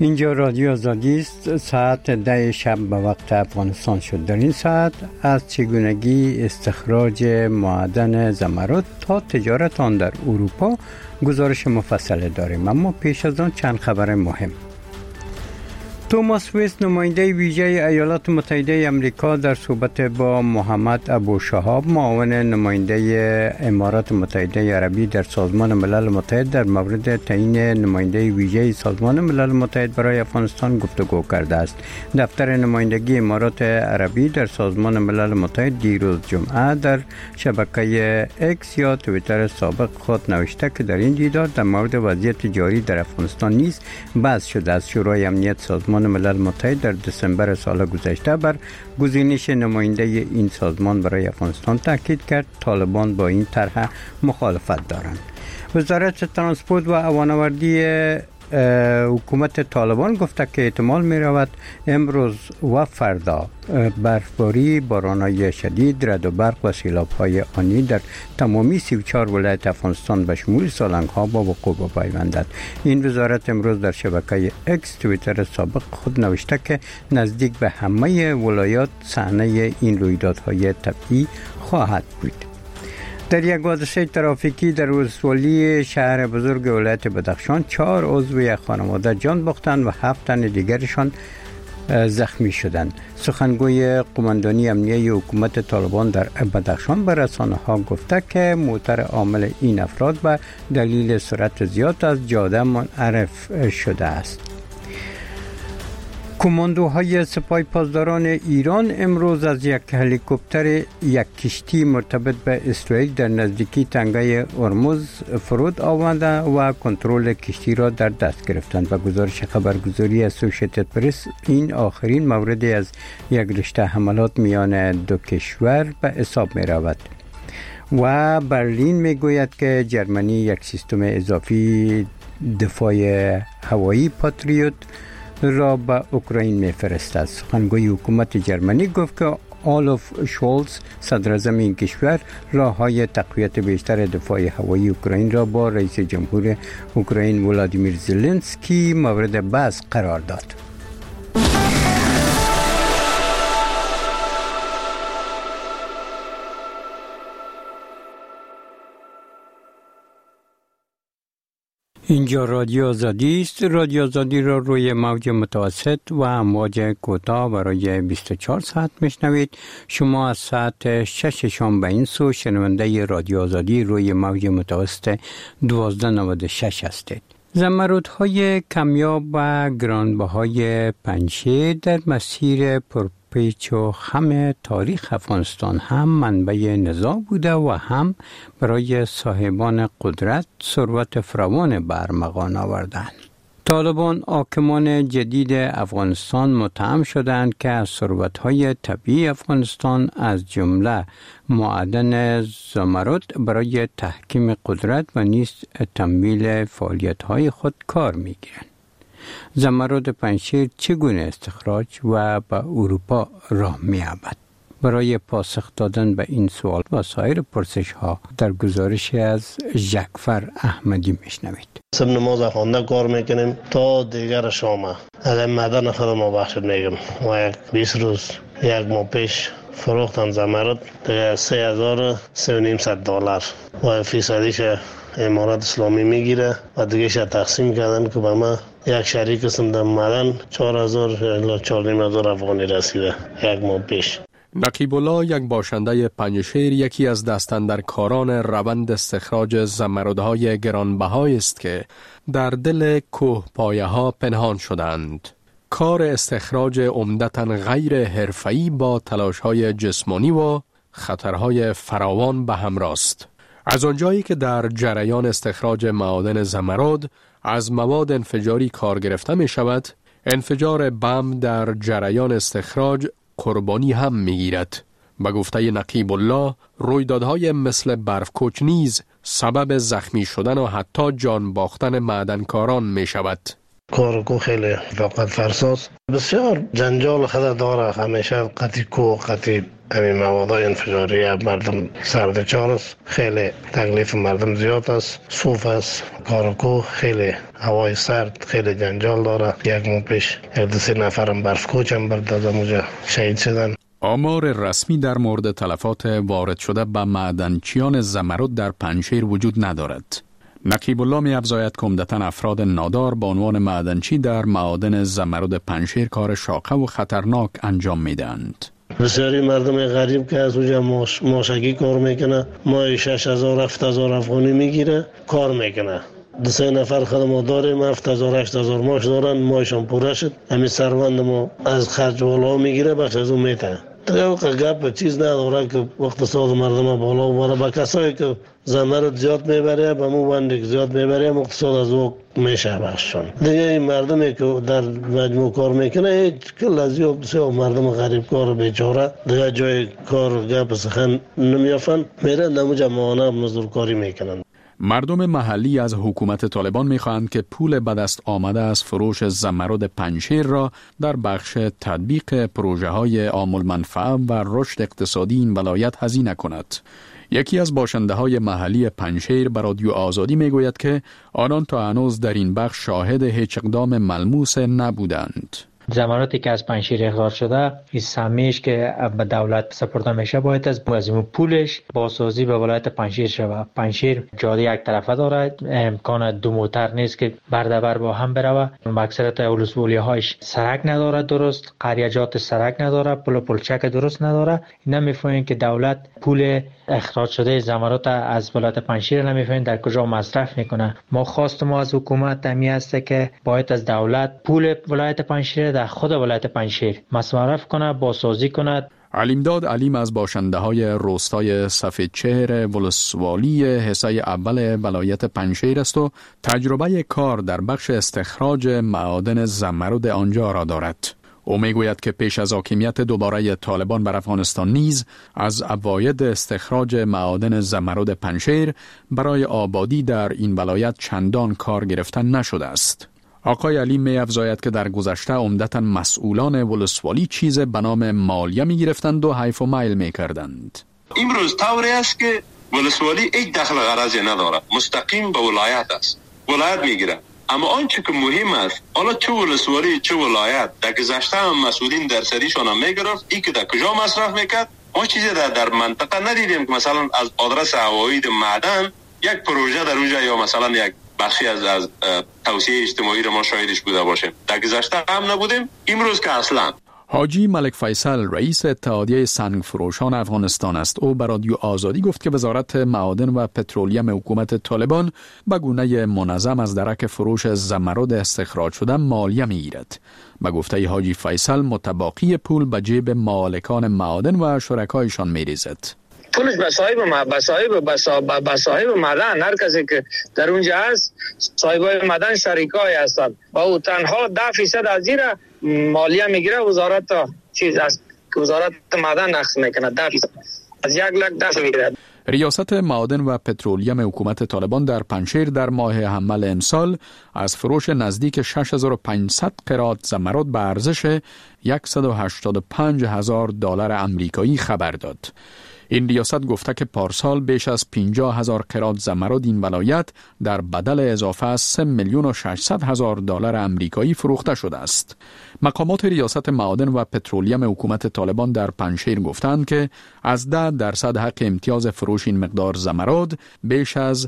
اینجا رادیو آزادی است. ساعت 10 شب به وقت افغانستان شد. در این ساعت از چگونگی استخراج معدن زمرد تا تجارت آن در اروپا گزارش مفصل داریم، اما پیش از آن چند خبر مهم. توماس ویست، نماینده ویژه ایالات متحده آمریکا، در صحبت با محمد ابوشهاب، معاون نماینده امارات متحده عربی در سازمان ملل متحد، در مورد تعیین نماینده ویژه سازمان ملل متحد برای افغانستان گفتگو کرده است. دفتر نمایندگی امارات عربی در سازمان ملل متحد دیروز جمعه در شبکه اکس یا توییتر سابق خود نوشته که در این دیدار در مورد وضعیت جاری در افغانستان نیز بحث شده است. شورای امنیت سازمان ملل متحد در دسامبر سال گذشته بر گزینش نماینده این سازمان برای افغانستان تاکید کرد. طالبان با این طرح مخالفت دارند. وزارت ترانسپورت و هوانوردی حکومت طالبان گفته که احتمال می رود امروز و فردا برفباری، باران‌های شدید، رعد و برق و سیلاب‌های آنی در تمامی 34 ولایت افغانستان به شمول سالنگ‌ها با وقوع بپیوندد. این وزارت امروز در شبکه اکس توییتر سابق خود نوشته که نزدیک به همه ولایات صحنه این رویدادهای طبیعی خواهد بود. در یک حادثه ترافیکی در ولسوالی شهر بزرگ ولایت بدخشان 4 عضو یک خانواده جان باختند و 7 تن دیگرشان زخمی شدند. سخنگوی قماندانی امنیه حکومت طالبان در بدخشان به رسانه‌ها گفته که موتور عامل این افراد به دلیل سرعت زیاد از جاده منحرف شده است. کماندوهای سپاه پاسداران ایران امروز از یک هلیکوپتر یک کشتی مرتبط به اسرائیل در نزدیکی تنگه هرمز فرود آورده و کنترل کشتی را در دست گرفتند. و گزارش خبرگزاری اسوسییتد پرس این آخرین موردی از یک رشته حملات میان دو کشور به حساب می رود. و برلین می گوید که جرمنی یک سیستم اضافی دفاع هوایی پاتریوت را به اوکراین می‌فرستد. سخنگوی حکومت جرمنی گفت که آلوف شولز، صدراعظم این کشور، راه‌های تقویت بیشتر دفاع هوایی اوکراین را با رئیس جمهور اوکراین ولادیمیر زلنسکی مورد بحث قرار داد. اینجا رادیو آزادی است. رادیو آزادی را روی موج متوسط و امواج کوتاه برای 24 ساعت میشنوید. شما از ساعت 6 شام به این سو شنونده رادیو آزادی روی موج متوسط 1296 هستید. زمرودهای کمیاب و گرانبهای پنجشیر در مسیر پیچ و خم تاریخ افغانستان هم منبع نزاع بوده و هم برای صاحبان قدرت ثروت فراوان به ارمغان آوردند. طالبان حاکمان جدید افغانستان متهم شدند که از ثروت‌های طبیعی افغانستان از جمله معدن زمرد برای تحکیم قدرت و نیز تمویل فعالیت‌های خود کار می‌گیرند. زمرد پنجشیر چگونه استخراج و به اروپا راه می‌یابد؟ برای پاسخ دادن به این سوال و سایر پرسش‌ها در گزارش از جعفر احمدی میشنوید. سب نماز خوانده کار میکنیم تا دیگر شامه. از معدن خود ما بخشید میگم و 20 روز یک ماه پیش فروختن زمرد دیگه $3,500 و فیصدیش امارات اسلامی میگیره و دیگه شد تقسیم کردن که به ما یک شریک قسم در معدن 4,000 الی 4,500 افغانی رسیده یک ماه پیش. نقیب الله، یک باشنده پنجشیر، یکی از دستاندرکاران روند استخراج زمردهای گرانبهای است که در دل کوه پایه ها پنهان شدند. کار استخراج عمدتاً غیر حرفه‌ای با تلاش‌های جسمانی و خطرهای فراوان به همراه است. از آنجایی که در جریان استخراج معادن زمرد از مواد انفجاری کار گرفته می شود، انفجار بم در جریان استخراج قربانی هم می گیرد. به گفته نقیب الله، رویدادهای مثل برفکوچ نیز سبب زخمی شدن و حتی جان باختن معدنکاران می شود. کار خیلی فقط فرساس بسیار جنجال خدا داره. همیشه قطعی کو قطعی همین موادهای انفجاری مردم سردچار است، خیلی تکلیف مردم زیاد است، صوف است، کارکو خیلی هوای سرد، خیلی جنجال داره. یک ماه پیش 2-3 نفرم برف کوچم برد از اونجا شهید شدن. آمار رسمی در مورد تلفات وارد شده به معدنچیان زمرد در پنجشیر وجود ندارد. نقیب الله می افزاید که عمدتاً افراد نادار با عنوان معدنچی در معادن زمرد پنجشیر کار شاقه و خطرناک انجام می دهند. بسیاری مردم غریب که از اونجا ماشگی کار میکنه، ماهی 6,000-7,000 افغانی میگیره کار میکنه. 2-3 نفر خدمات داریم، 7,000-8,000 ماش دارن، ماهشان پوره شد. همین سروند ما از خرج بالا میگیره، بخش از اون میته. تو گپ چیز نداره که اقتصاد مردم بالا بره. با کسایی که زمرد زیاد میبره، به مو بندی زیاد میبره، اقتصاد از او میشه بخششون. دیگه این مردمی که در مجموع کار میکنه هیچ کل از یو بسیار مردم غریب کار بیچاره دیگه جای کار گپ سخن نمیافن، میرن نموجه ماهانه مزدور کاری میکنن. مردم محلی از حکومت طالبان می‌خواهند که پول به دست آمده از فروش زمرد پنجشیر را در بخش تطبیق پروژه‌های عام المنفعه و رشد اقتصادی این ولایت هزینه کند. یکی از باشنده‌های محلی پنجشیر به رادیو آزادی می‌گوید که آنان تا هنوز در این بخش شاهد هیچ اقدام ملموس نبودند. زمراتی که از پنجشیر اخراج شده، این سهمیش که به دولت سپرده میشه باید از پولش بازسازی به ولایت پنجشیر شود. پنجشیر جاده یک طرفه داره، امکان دو موتر نیست که بردبر با هم بروه. اکثریت ولسوالی‌هاش سرک نداره درست، قریجات سرک نداره، پلچک درست نداره. اینا میفهمن که دولت پول اخراج شده زمرات از ولایت پنجشیر نمیفهمن در کجا مصرف میکنه. ما خواستم از حکومت همی است که باید از دولت پول ولایت پنجشیر در خود ولایت پنجشیر مصرف کنه، بازسازی کنه. علیمداد علیم از باشنده‌های روستای سفیدچهر ولسوالی حصه اول ولایت پنجشیر است و تجربه کار در بخش استخراج معادن زمرد آنجا را دارد. او میگوید که پیش از حاکمیت دوباره طالبان بر افغانستان نیز از عواید استخراج معادن زمرد پنجشیر برای آبادی در این ولایت چندان کار گرفتن نشده است. آقای علی می افزاید که در گذشته عمدتاً مسئولان ولسوالی چیز به نام مالیه می گرفتند و حیف و میل می کردند. امروز طوری است که ولسوالی هیچ دخل غرضی نداره، مستقیم به ولایت است، ولایت می گیره. اما آنچه که مهم است، حالا چه ولسوالی چه ولایت، در گذشته هم مسئولین در سریشان هم می گرفت، ای که در کجا مصرف میکرد. ما چیزی در منطقه ندیدیم که مثلا از آدرس عواید معدن یک پروژه در اونجا یا مثلا یک بخشی از توسعه اجتماعی رو ما شاهدش بوده باشیم. در گذشته هم نبودیم، امروز که اصلا. حاجی ملک فیصل رئیس اتحادیه سنگ فروشان افغانستان است. او به رادیو آزادی گفت که وزارت معادن و پترولیم حکومت طالبان به گونه منظم از درک فروش زمرد استخراج شده مالیه میگیرد. به گفته حاجی فیصل متباقی پول به جیب مالکان معادن و شرکایشان میریزد. پولش به صاحب معدن، هر کسی که در اونجا هست صاحبای معدن شریکای هستند و او تنها 10% از زیر مالیه میگیره. وزارت چیز است که وزارت معدن نقص میکنه، 10% از 1,00,000 میگیره. ریاست معادن و پترولیم حکومت طالبان در پنجشیر در ماه حمل امسال از فروش نزدیک 6,500 قرات زمرد به ارزش $185,000 آمریکایی خبر داد. این ریاست گفته که پارسال بیش از 50,000 قرات زمرد این ولایت در بدل اضافه از $3,600,000 آمریکایی فروخته شده است. مقامات ریاست معادن و پترولیم حکومت طالبان در پنجشیر گفتند که از 10% حق امتیاز فروش این مقدار زمرد بیش از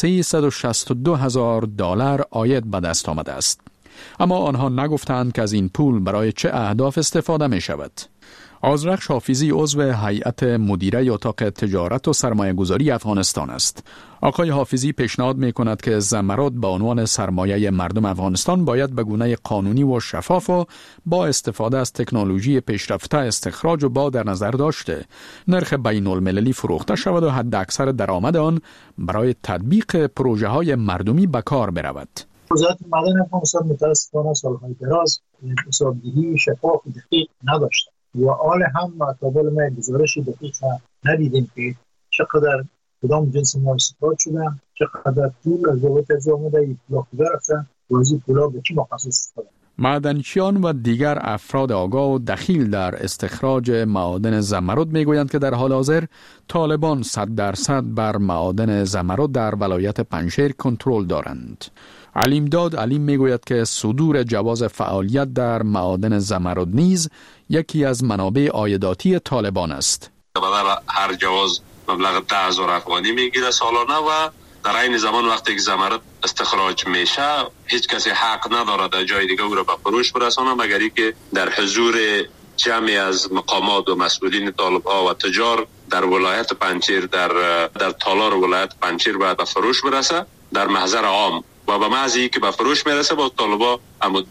$362,000 عاید به دست آمده است. اما آنها نگفتند که از این پول برای چه اهداف استفاده می شود. آذرخش حافظی عضو هیئت مدیره اتاق تجارت و سرمایه‌گذاری افغانستان است. آقای حافظی پیشنهاد می‌کند که زمرد به عنوان سرمایه مردم افغانستان باید به گونه قانونی و شفاف و با استفاده از تکنولوژی پیشرفته استخراج و با در نظر داشته نرخ بین‌المللی فروخته شود و حداکثر درآمد آن برای تطبیق پروژه‌های مردمی به کار برود. وزارت معدن افغانستان متأسفانه سال‌های دراز حسابدهی شفاف و دقیق نداشته و حال هم قابل ما گزارش دقیق ندیدیم که چقدر کدام جنس مال استخراج شده، چقدر پول از دولت از آمده پولا کجا رفته و از این پولا به چی مخصوص استفاده. معدنچیان و دیگر افراد آگاه و دخیل در استخراج معادن زمرد میگویند که در حال حاضر طالبان 100% بر معادن زمرد در ولایت پنجشیر کنترل دارند. علیمداد علیم میگوید که صدور جواز فعالیت در معادن زمرد نیز یکی از منابع عایداتی طالبان است. هر جواز مبلغ 10,000 افغانی میگیره سالانه و در این زمان وقتی که زمرد استخراج میشه هیچ کسی حق نداره در جای دیگه او را به فروش برسانه مگر اینکه در حضور جمعی از مقامات و مسئولین طالب‌ها و تجار در ولایت پنجشیر در تالار ولایت پنجشیر باید به فروش برسه در محضر عام و به محض اینکه به فروش میرسه با طالبا اما 10%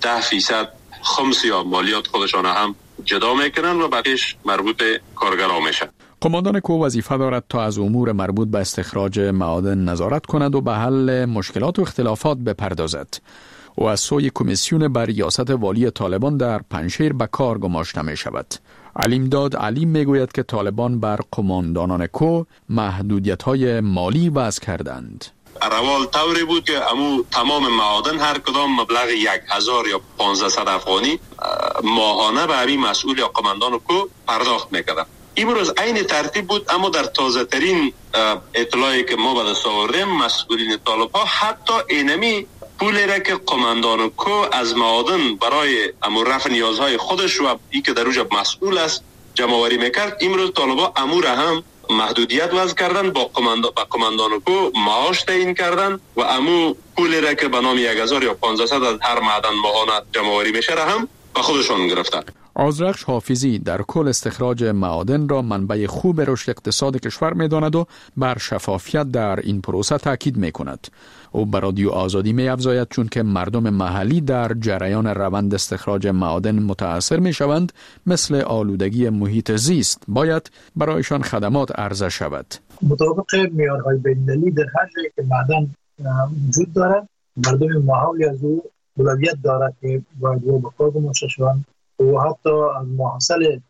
خمس یا مالیات خودشان هم جدا میکنن و بقیش مربوط کارگرها میشه. قماندان کو وظیفه دارد تا از امور مربوط به استخراج معادن نظارت کند و به حل مشکلات و اختلافات بپردازد. و از سوی کمیسیون بر ریاست والی طالبان در پنجشیر به کار گماشته می شود. علیمداد علیم می گوید که طالبان بر قماندانان کو محدودیت‌های مالی وضع کردند. روال طوری بود که تمام معادن هر کدام مبلغ 1,000 یا 1,500 افغانی ماهانه به همین مسئول یا قماندان کو پرداخت میکردن. امروز عین ترتیب بود اما در تازه ترین اطلاعی که ما به دست آوردیم مسئولین طالب ها حتی اینمی پولی را که قماندان کو از معادن برای رفع نیازهای خودش و ای که در اوجا مسئول است جمع آوری میکرد امروز طالب ها امور هم محدودیت وضع کردن با قماندان کو معاش تعیین کردن و پولی را که به نام 1,000 یا 1,500 از هر معدن ماهانه جمع آوری میشه را هم به خودشون گرفتن. آذرخش حافظی در کل استخراج معادن را منبع خوب رشد اقتصاد کشور می‌داند و بر شفافیت در این پروسه تاکید می‌کند. او بر رادیو آزادی می‌افزاید چون که مردم محلی در جریان روند استخراج معادن متأثر می‌شوند مثل آلودگی محیط زیست باید برایشان خدمات عرضه شود. مطابق معیارهای بین‌المللی در هر جایی که معدن وجود دارد مردم محلی از او اولویت دارد که باید او به کار گماشته شوند و حتی از محصل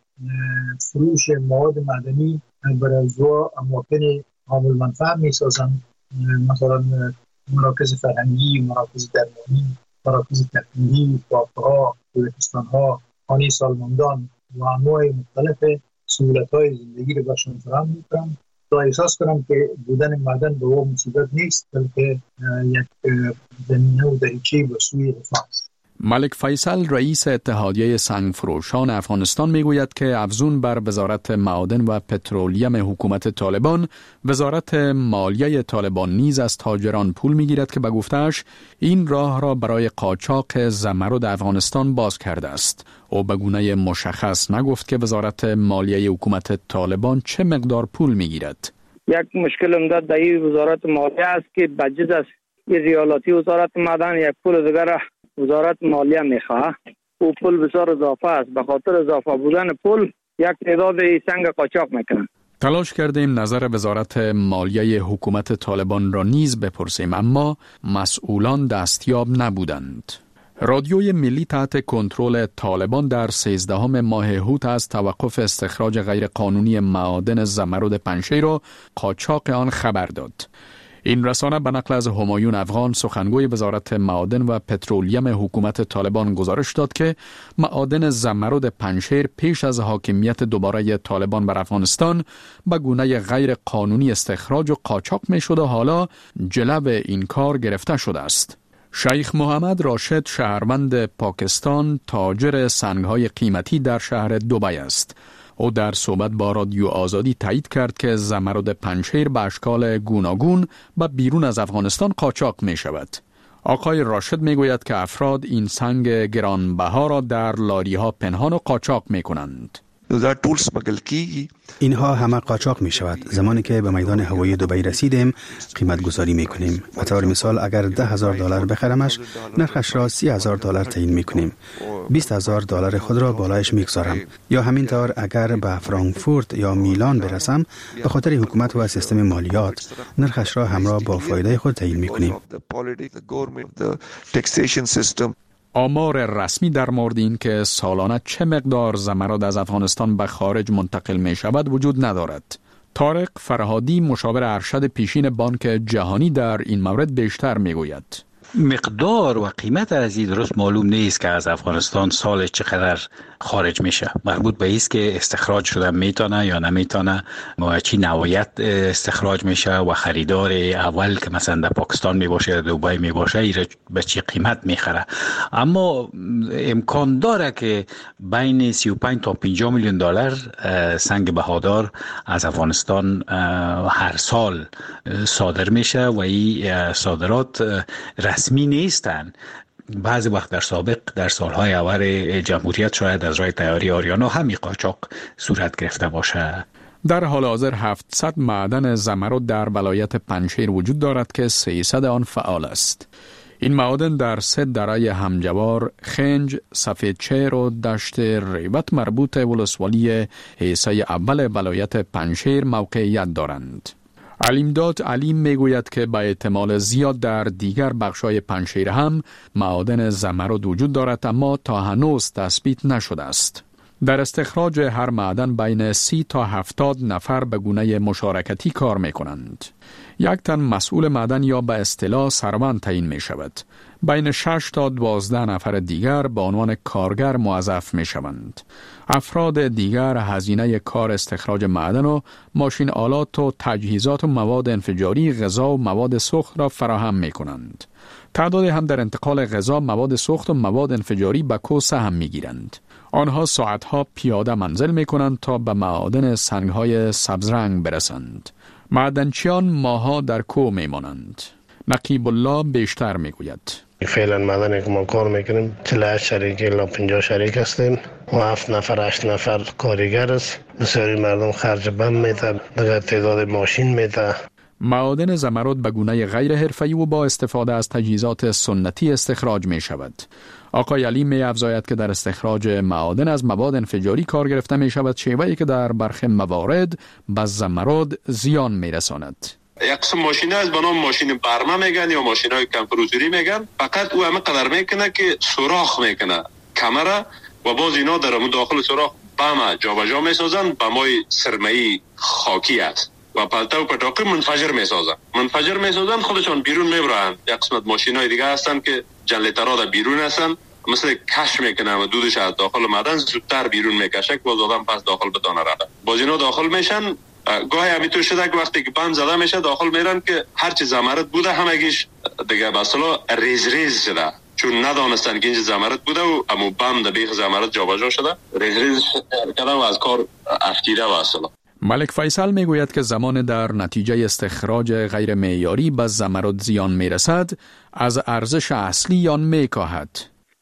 فروش مواد معدنی برای زوا اماکن عامل منفعه می سازند، مثلا مراکز فرهنگی، مراکز درمانی، مراکز تحقیقی، باغ‌ها، کوهستان‌ها، خانه سالمندان و انواع مختلف سهولت‌های زندگی را برشان فراهم می‌کنند تا احساس کنم که بودن معدن به او مصیبت نیست بلکه یک زمینه و دریچه به سوی رفاه است. ملک فیصل رئیس اتحادیه سنگفروشان افغانستان میگوید که افزون بر وزارت معادن و پترولیم حکومت طالبان، وزارت مالیه طالبان نیز از تاجران پول میگیرد که به گفته‌اش این راه را برای قاچاق زمرد افغانستان باز کرده است. او به گونه مشخص نگفت که وزارت مالیه حکومت طالبان چه مقدار پول میگیرد. یک مشکل عمده در وزارت مالیه است که بجز از ریالاتی وزارت معدن یک پول دیگر وزارت مالیه میخواه. او پول بسیار اضافه است. به خاطر اضافه بودن پول یک تعداد سنگ قاچاق میکنن. تلاش کردیم نظر وزارت مالیه حکومت طالبان را نیز بپرسیم اما مسئولان دستیاب نبودند. رادیوی ملی تحت کنترل طالبان در 13 ماه هوت از توقف استخراج غیرقانونی معادن زمرد پنجشیر و قاچاق آن خبر داد. این رسانه به نقل از همایون افغان سخنگوی وزارت معادن و پترولیم حکومت طالبان گزارش داد که معادن زمرد پنجشیر پیش از حاکمیت دوباره طالبان بر افغانستان به گونه غیر قانونی استخراج و قاچاق می شد و حالا جلو این کار گرفته شده است. شیخ محمد راشد شهروند پاکستان تاجر سنگ‌های قیمتی در شهر دبی است. او در صحبت با رادیو آزادی تایید کرد که زمرد پنجشیر به اشکال گوناگون به بیرون از افغانستان قاچاق می شود. آقای راشد می گوید که افراد این سنگ گرانبها را در لاری‌ها پنهان و قاچاق می کنند. اینها همه قاچاق می شود. زمانی که به میدان هوایی دبی رسیدیم قیمت گذاری می کنیم. به طور مثال اگر $10,000 بخرمش نرخش را $30,000 تعیین می کنیم. $20,000 خود را بالایش می گذارم. یا همینطور اگر به فرانکفورت یا میلان برسم به خاطر حکومت و سیستم مالیات نرخش را همراه با فایده خود تعیین می کنیم. آمار رسمی در مورد این که سالانه چه مقدار زمرد از افغانستان به خارج منتقل می شود وجود ندارد. طارق فرهادی مشاور ارشد پیشین بانک جهانی در این مورد بیشتر می گوید. مقدار و قیمت از این درست معلوم نیست که از افغانستان سال چقدر خارج میشه. مربوط به است که استخراج شده میتونه یا نمیتونه و چی نوعیت استخراج میشه و خریدار اول که مثلا در پاکستان میباشه، دبی میباشه، ایره به چی قیمت میخره. اما امکان داره که بین 35 تا 50 میلیون دلار سنگ بهادار از افغانستان هر سال صادر میشه و این صادرات رسمی نیستن. بعضی وقت در سابق در سالهای اول جمهوریت شاید از راه تیاری آریانا همین قاچاق صورت گرفته باشه. در حال حاضر 700 معدن زمرد در ولایت پنجشیر وجود دارد که 300 آن فعال است. این معادن در 3 دره همجوار، خنج، سفیدچیر و دشت ریوت مربوط ولسوالی حیصه اول ولایت پنجشیر موقعیت دارند. علیمداد علیم میگوید که به احتمال زیاد در دیگر بخشای پنجشیر هم معادن زمرد وجود دارد، اما تا هنوز تثبیت نشده است. در استخراج هر معدن بین 30 تا 70 نفر به گونه مشارکتی کار می کنند. یک تن مسئول معدن یا به اصطلاح سروند تعیین می شود. بین 6 تا 12 نفر دیگر به عنوان کارگر موظف می شوند. افراد دیگر هزینه کار استخراج معدن و ماشین آلات و تجهیزات و مواد انفجاری، غذا و مواد سوخت را فراهم می کنند. تعداد هم در انتقال غذا، مواد سوخت و مواد انفجاری به کوسه هم می گیرند. آنها ساعتها پیاده منزل می کنند تا به معادن سنگهای سبزرنگ برسند. معدنچیان ماها در کوه می مانند. نقیب الله بیشتر می گوید. فعلا معدنی که ما کار میکنیم 48 شریک الا 50 شریک هستیم و 7 نفر 8 نفر کارگر است. بسیاری مردم خرج بم میده، دیگر تعداد ماشین میده. معادن زمرد به گونه غیر حرفه‌ای و با استفاده از تجهیزات سنتی استخراج می شود. آقای علی می افزاید که در استخراج معادن از مواد انفجاری کار گرفته می شود، شیوهی که در برخی موارد به زمرد زیان می رساند. یک قسم ماشین از به نام ماشین برمه میگن یا ماشین های کمپروزوری میگن. فقط او همه قدر میکنه که سوراخ میکنه کمره و باز اینا در داخل سوراخ بم جابجا میسازن. بمای سرمه‌ای خاکی است و پلته و پتاقی منفجر میسازن خودشان بیرون میبرن. یک قسمت ماشین های دیگه هستن که جنریترها در بیرون هستن، مثل کش میکنه و دودش از داخل معدن زودتر بیرون میکشه که باز آدم پس داخل بتونه رده. باز اینا داخل میشن. گاهی همینطور شده که وقتی که بم زده میشه داخل میرن که هرچی زمرد بوده همگیش دیگه به اصطلاح ریز شده، چون ندانستن که اینجا زمرد بوده و امو بم در بیخ زمرد جابجا شده، ریز کردن و از کار افتیده و اصطلاح. ملک فیصل میگوید که زمان در نتیجه استخراج غیر معیاری به زمرد زیان میرسد، از ارزش اصلی آن میکاهد.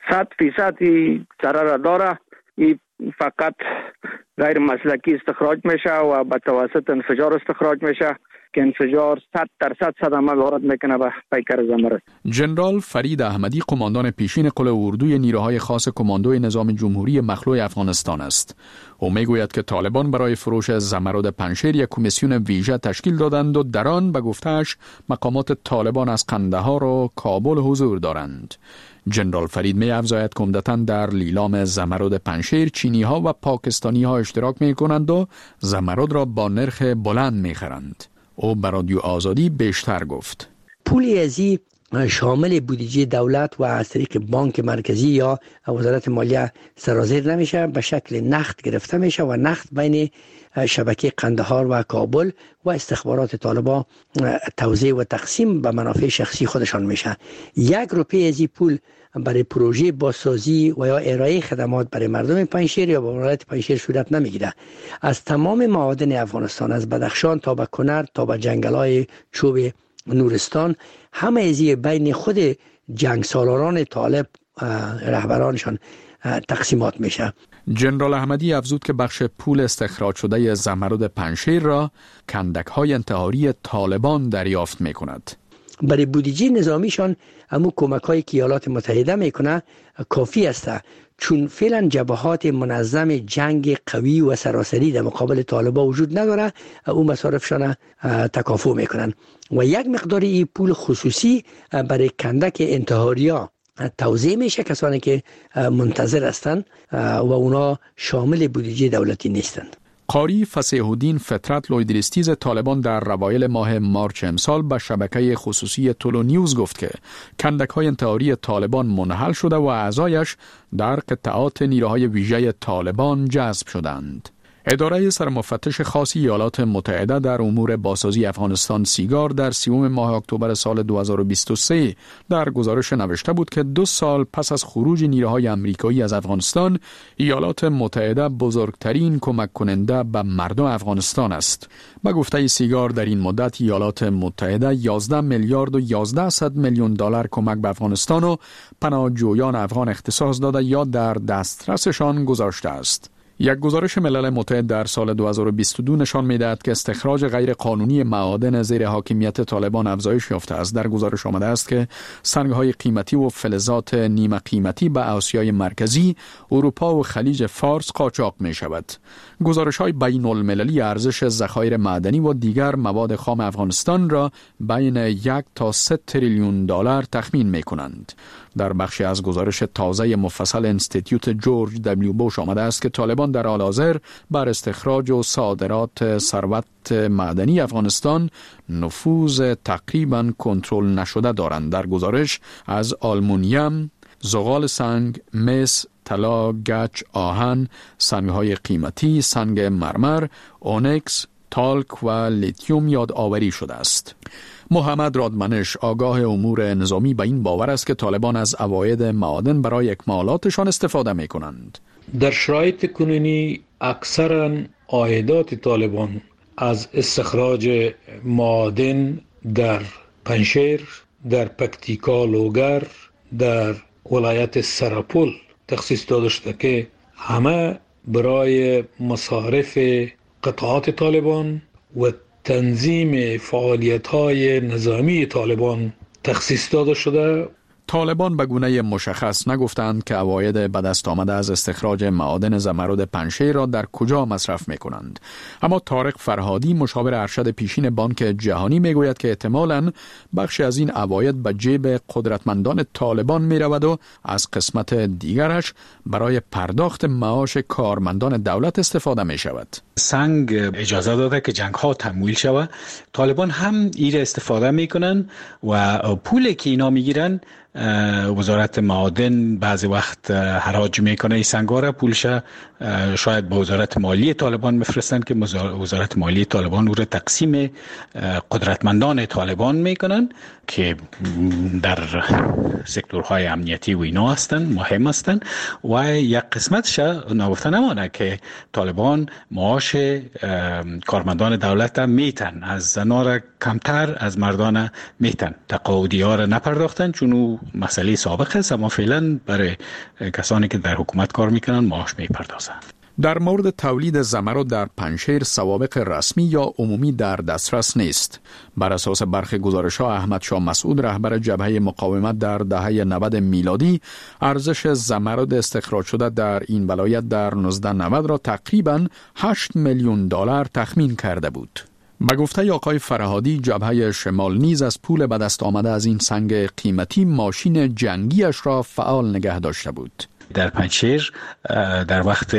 100% ضرر داره. این فقط غیر مسلکی استخراج میشه و به توسط انفجار استخراج میشه که انفجار 100% صدمه وارد میکنه به پیکر زمرد. جنرال فرید احمدی قماندان پیشین قل اردوی نیروهای خاص کماندوی نظام جمهوری مخلوع افغانستان است. او میگوید که طالبان برای فروش زمرد پنجشیر یک کمیسیون ویژه تشکیل دادند و در آن به گفته‌اش مقامات طالبان از قندهار و کابل حضور دارند. جنرال فرید می افزاید که عمدتاً در لیلام زمرد پنجشیر چینی ها و پاکستانی ها اشتراک می کنند و زمرد را با نرخ بلند می خرند. او بر رادیو آزادی بیشتر گفت. پولی ازی شامل بودجه دولت و از طریق بانک مرکزی یا وزارت مالیه سرازیر نمیشه، به شکل نقد گرفته میشه و نقد بین شبکه قندهار و کابل و استخبارات طالبان توزیع و تقسیم به منافع شخصی خودشان میشه. 1 روپیه از این پول برای پروژه بازسازی و یا ارائه خدمات برای مردم پنجشیر یا ولایت پنجشیر صورت نمیگیره. از تمام معادن افغانستان، از بدخشان تا به کنر تا به جنگل‌های چوب نورستان، همه ازی بین خود جنگ سالاران طالب رهبرانشان تقسیمات میشه. جنرال احمدی افزود که بخش پول استخراج شده زمرد پنجشیر را کندک‌های انتحاری طالبان دریافت میکند. برای بودجه نظامیشان همون کمک‌هایی که ایالات متحده میکنه کافی است، چون فعلا جبهات منظم جنگ قوی و سراسری در مقابل طالبان وجود نداره، اون مصارفشان تکافؤ میکنن و یک مقدار این پول خصوصی برای کندک انتحاریا توزیع میشه، کسانی که منتظر هستند و اونا شامل بودجه دولتی نیستند. قاری فصیح الدین فطرت لویدریستیز طالبان در اوایل ماه مارچ امسال به شبکه خصوصی تولو نیوز گفت که کندک‌های انتحاری طالبان منحل شده و اعضایش در قطعات نیروهای ویژه طالبان جذب شدند. اداره سرمفتش خاص ایالات متحده در امور بازسازی افغانستان سیگار در 30 ماه اکتبر سال 2023 در گزارش نوشته بود که 2 سال پس از خروج نیروهای آمریکایی از افغانستان، ایالات متحده بزرگترین کمک کننده به مردم افغانستان است. به گفته سیگار در این مدت ایالات متحده 11 میلیارد و 11 میلیون دلار کمک به افغانستان و پناهجویان افغان اختصاص داده یا در دسترسشان گذاشته است. یک گزارش ملل متحد در سال 2022 نشان می‌دهد که استخراج غیر قانونی معادن زیر حاکمیت طالبان افزایش یافته است. در گزارش آمده است که سنگ‌های قیمتی و فلزات نیمه قیمتی به آسیای مرکزی، اروپا و خلیج فارس قاچاق می‌شود. گزارش‌های بین‌المللی ارزش ذخایر معدنی و دیگر مواد خام افغانستان را بین 1 تا 3 تریلیون دلار تخمین می‌کنند. در بخشی از گزارش تازه مفصل انستیتیوت جورج دبلیو بوش آمده است که طالبان در حال حاضر بر استخراج و صادرات ثروت معدنی افغانستان نفوذ تقریباً کنترل نشده دارند. در گزارش از آلومینیوم، زغال سنگ، مس، طلا، گچ، آهن، سنگ‌های قیمتی، سنگ مرمر، اونکس، تالک و لیتیوم یادآوری شده است. محمد رادمنش آگاه امور نظامی به این باور است که طالبان از عواید معادن برای اکمالاتشان استفاده می کنند. در شرایط کنونی اکثرا عایدات طالبان از استخراج معادن در پنشیر، در پکتیکا لوگر، در ولایت سرپل تخصیص داده شده که همه برای مصارف قطعات طالبان و تنظیم فعالیت‌های نظامی طالبان تخصیص داده شده. طالبان به گونه مشخص نگفتند که عواید به دست آمده از استخراج معادن زمرد پنشیر را در کجا مصرف می کنند. اما طارق فرهادی مشاور ارشد پیشین بانک جهانی می گوید که احتمالاً بخشی از این عواید به جیب قدرتمندان طالبان می رود و از قسمت دیگرش برای پرداخت معاش کارمندان دولت استفاده می شود. سنگ اجازه داده که جنگ ها تمویل شود. طالبان هم این استفاده می کنن و پولی که اینا می گیرن وزارت معادن بعضی وقت حراج میکنه این سنگ‌ها را، پولش شاید به وزارت مالی طالبان میفرستند که وزارت مالی طالبان او را تقسیم قدرتمندان طالبان میکنن که در سکتورهای امنیتی و اینا هستند، مهم هستند و یک قسمتش نگفته نمانه که طالبان معاش کارمندان دولت میتن، از زنا را کمتر از مردان میتن، تقاعدی ها را نپرداختن چون او مسئله سابق است، اما فعلا برای کسانی که در حکومت کار میکنن معاش میپردازن. در مورد تولید زمرد در پنشیر سوابق رسمی یا عمومی در دسترس نیست. بر اساس برخی گزارش‌ها احمد شاه مسعود رهبر جبهه مقاومت در دهه 90 میلادی ارزش زمرد استخراج شده در این ولایت در 1990 را تقریباً 8 میلیون دلار تخمین کرده بود. به گفته آقای فرهادی جبهه شمال نیز از پول به دست آمده از این سنگ قیمتی ماشین جنگیش را فعال نگه داشته بود. در پنشیر در وقت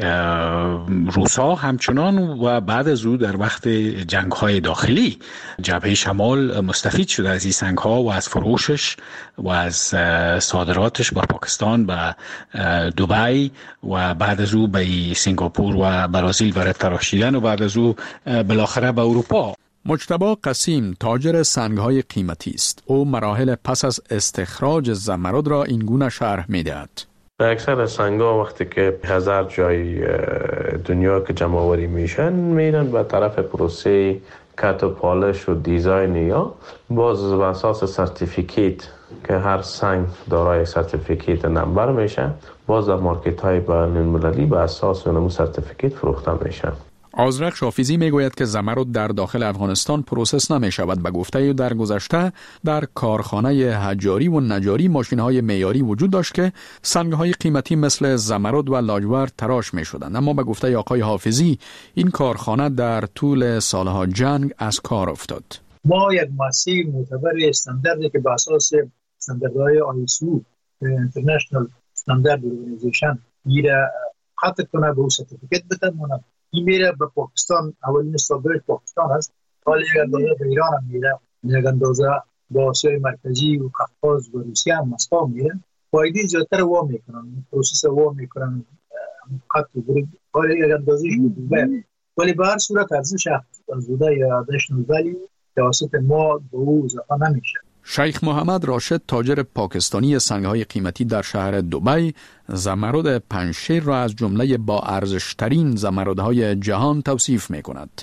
روسا همچنان و بعد از او در وقت جنگ‌های داخلی جبهه شمال مستفید شده از این سنگ‌ها و از فروشش و از صادراتش به پاکستان، به دبی و بعد از او به سنگاپور و برزیل برای تراشیدن و بعد از او بالاخره به اروپا. مجتبی قسیم تاجر سنگ‌های قیمتی است. او مراحل پس از استخراج زمرد را این گونه شرح می‌دهد. اکثر سنگ‌ها وقتی که هزار جای دنیا که جمع آوری میشن میرن به طرف پروسه کات و پالش و دیزاین، یا باز بر اساس سرتیفیکیت که هر سنگ دارای سرتیفیکیت نمبر میشه، باز در مارکت های بین‌المللی به اساس اون سرتیفیکیت فروخته میشن. آذرخ شافیزی میگوید که زمرد در داخل افغانستان پروسس نمی شود. به گفته او در گذشته در کارخانه حجاری و نجاری ماشین‌های معیاری وجود داشت که سنگ‌های قیمتی مثل زمرد و لاجورد تراش می‌شدند، اما به گفته آقای حافظی این کارخانه در طول سالها جنگ از کار افتاد. ما یک مؤسسه معتبر استانداردی که به اساس استانداردهای ISO International Standard Organization میره خط کنه به سرتیفیکیت بده، ما این میره به پاکستان، اولین صادرات پاکستان است، حالا یک اندازه به ایران هم میره، یک اندازه با آسیای مرکزی و قفقاز و روسیه هم مسکو میره. فایده زیادتر وام میکنن، پروسس وام میکنن، خط و برید حالا یک اندازه شده. ولی به هر صورت ارزش افزوده یا ادیشنال ولیو توسط ما به او اضافه نمیشه. شیخ محمد راشد، تاجر پاکستانی سنگ‌های قیمتی در شهر دبی، زمرد پنجشیر را از جمله با ارزش‌ترین زمردهای جهان توصیف می‌کند.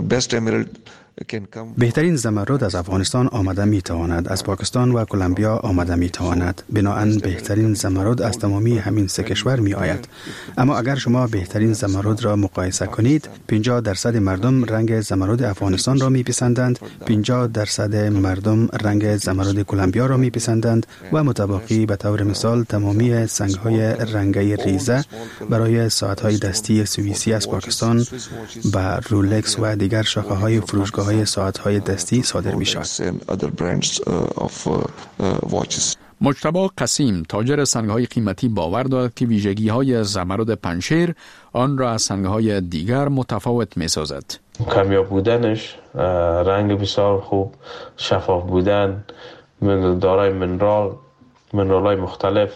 بهترین زمرد از افغانستان آمده می تواند، از پاکستان و کلمبیا آمده می تواند. بنابراین بهترین زمرد از تمامی همین سه کشور می آید. اما اگر شما بهترین زمرد را مقایسه کنید، 50% مردم رنگ زمرد افغانستان را می پسندند، 50% مردم رنگ زمرد کلمبیا را می پسندند و متباقی به طور مثال تمامی سنگ‌های رنگی ریزه برای ساعت‌های دستی سوئیسی از پاکستان به رولکس و دیگر شاخه‌های فروشگاه ساعت‌های دستی صادر می‌شود. مجتبی قسیم، تاجر سنگ‌های قیمتی، باور دارد که ویژگی‌های زمرد پنجشیر آن را از سنگ‌های دیگر متفاوت می‌سازد. کمیاب بودنش، رنگ بسیار خوب، شفاف بودن، دارای منرال‌های مختلف،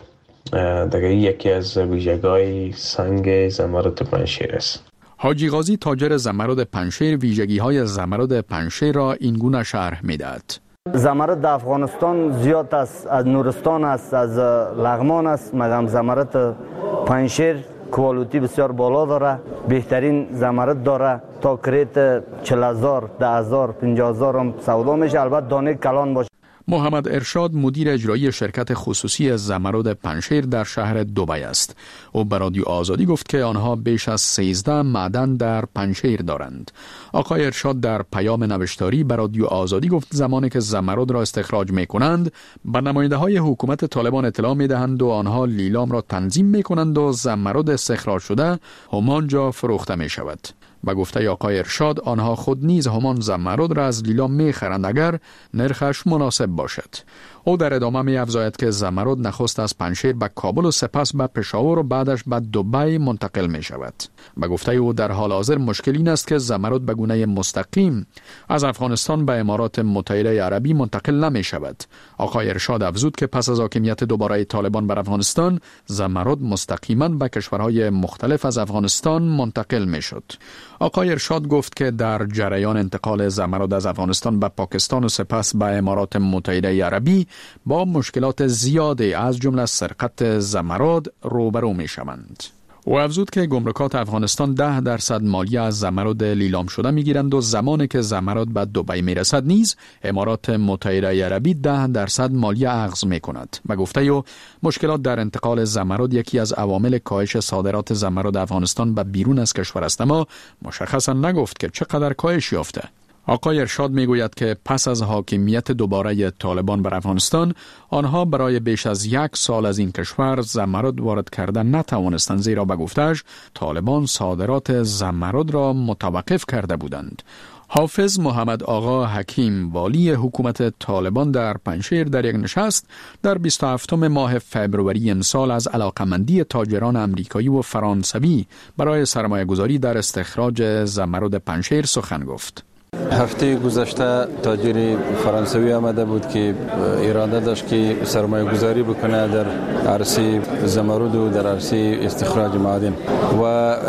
دیگه یکی از ویژگی‌های سنگ زمرد پنجشیر است. حاجی غازی، تاجر زمرد پنجشیر، ویژگی‌های زمرد پنجشیر را این گونه شرح می‌دهد. زمرد در افغانستان زیاد است، از نورستان است، از لغمان است، مگر زمرد پنجشیر کوالیتی بسیار بالا داره، بهترین زمرد داره، تا کریت 40,000 10,000 50,000 هم سودا میشه، البته دانه کلان باشه. محمد ارشاد، مدیر اجرایی شرکت خصوصی زمرد پنجشیر در شهر دبی است. او به رادیو آزادی گفت که آنها بیش از 13 معدن در پنجشیر دارند. آقای ارشاد در پیام نوشتاری به رادیو آزادی گفت زمانی که زمرد را استخراج می‌کنند، به نماینده‌های حکومت طالبان اطلاع می‌دهند و آنها لیلام را تنظیم می‌کنند و زمرد استخراج شده همانجا فروخته می‌شود. به گفته آقای ارشاد، آنها خود نیز همان زمرد را از لیلام می‌خرند اگر نرخش مناسب باشد. او در ادامه می‌افزاید که زمرد نخست از پنجشیر به کابل و سپس به پشاور و بعدش به دبی منتقل می‌شود. به گفته او در حال حاضر مشکل این است که زمرد به گونه مستقیم از افغانستان به امارات متحده عربی منتقل نمی‌شود. آقای ارشاد افزود که پس از حاکمیت دوباره طالبان بر افغانستان، زمرد مستقیما به کشورهای مختلف از افغانستان منتقل می‌شد. آقای ارشاد گفت که در جریان انتقال زمرد از افغانستان به پاکستان و سپس به امارات متحده عربی با مشکلات زیادی از جمله سرقت زمرد روبرو می شوند. او افزود که گمرکات افغانستان 10% مالیه از زمرد لیلام شده می گیرند و زمانی که زمرد به دبی می رسد نیز امارات متحده عربی 10% مالیه اخذ می کند. به گفته او مشکلات در انتقال زمرد یکی از عوامل کاهش صادرات زمرد افغانستان به بیرون از کشور است، اما مشخصا نگفت که چقدر کاهش یافته. آقای ارشاد میگوید که پس از حاکمیت دوباره طالبان بر افغانستان، آنها برای بیش از 1 سال از این کشور زمرد وارد کردن نتوانستند، زیرا به گفته‌اش طالبان صادرات زمرد را متوقف کرده بودند. حافظ محمد آقا حکیم، والی حکومت طالبان در پنجشیر، در یک نشست در 27 ماه فبروری امسال از علاقمندی تاجران امریکایی و فرانسوی برای سرمایه‌گذاری در استخراج زمرد پنجشیر سخن گفت. هفته گذشته تاجر فرانسوی آمده بود که اراده داشت که سرمایه گذاری بکنه در عرصه زمرد و در عرصه استخراج معادن و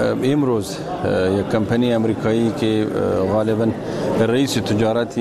امروز یک کمپانی امریکایی که غالبا رئیس تجارت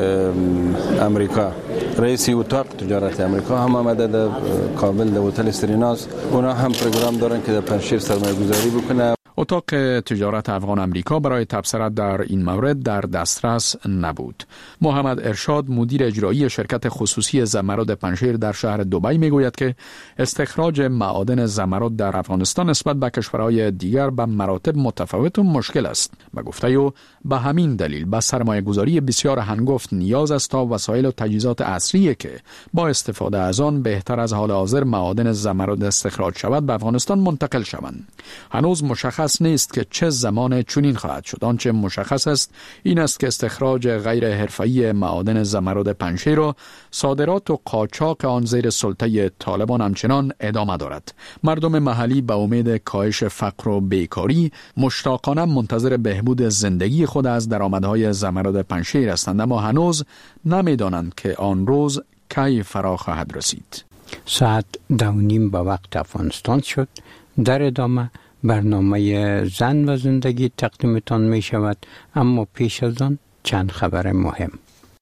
امریکا، رئیس اتاق تجارت امریکا هم آمده در کابل در هتل سریناس، اونا هم پروگرام دارن که در پنجشیر سرمایه گذاری بکنه. اتاق تجارت افغان امریکا برای تبصره در این مورد در دسترس نبود. محمد ارشاد، مدیر اجرایی شرکت خصوصی زمرد پنجشیر در شهر دبی میگوید که استخراج معادن زمرد در افغانستان نسبت به کشورهای دیگر به مراتب متفاوت و مشکل است. به گفته او به همین دلیل به سرمایه گذاری بسیار هنگفت نیاز است تا وسایل و تجهیزات عصری که با استفاده از آن بهتر از حال حاضر معادن زمرد استخراج شود به افغانستان منتقل شوند. هنوز مشخص مشخص نیست که چه زمان چنین خواهد شد. آنچه مشخص است این است که استخراج غیر حرفه‌ای معادن زمرد پنجشیر را صادرات و قاچاق آن زیر سلطه طالبان همچنان ادامه دارد. مردم محلی به امید کاهش فقر و بیکاری مشتاقانه منتظر بهبود زندگی خود از درآمدهای زمرد پنجشیر هستند، اما هنوز نمی‌دانند که آن روز کی فرا خواهد رسید. ساعت 2:30 به وقت افغانستان شد. در ادامه برنامه زن و زندگی تقدیمتان می شود، اما پیش از آن چند خبر مهم.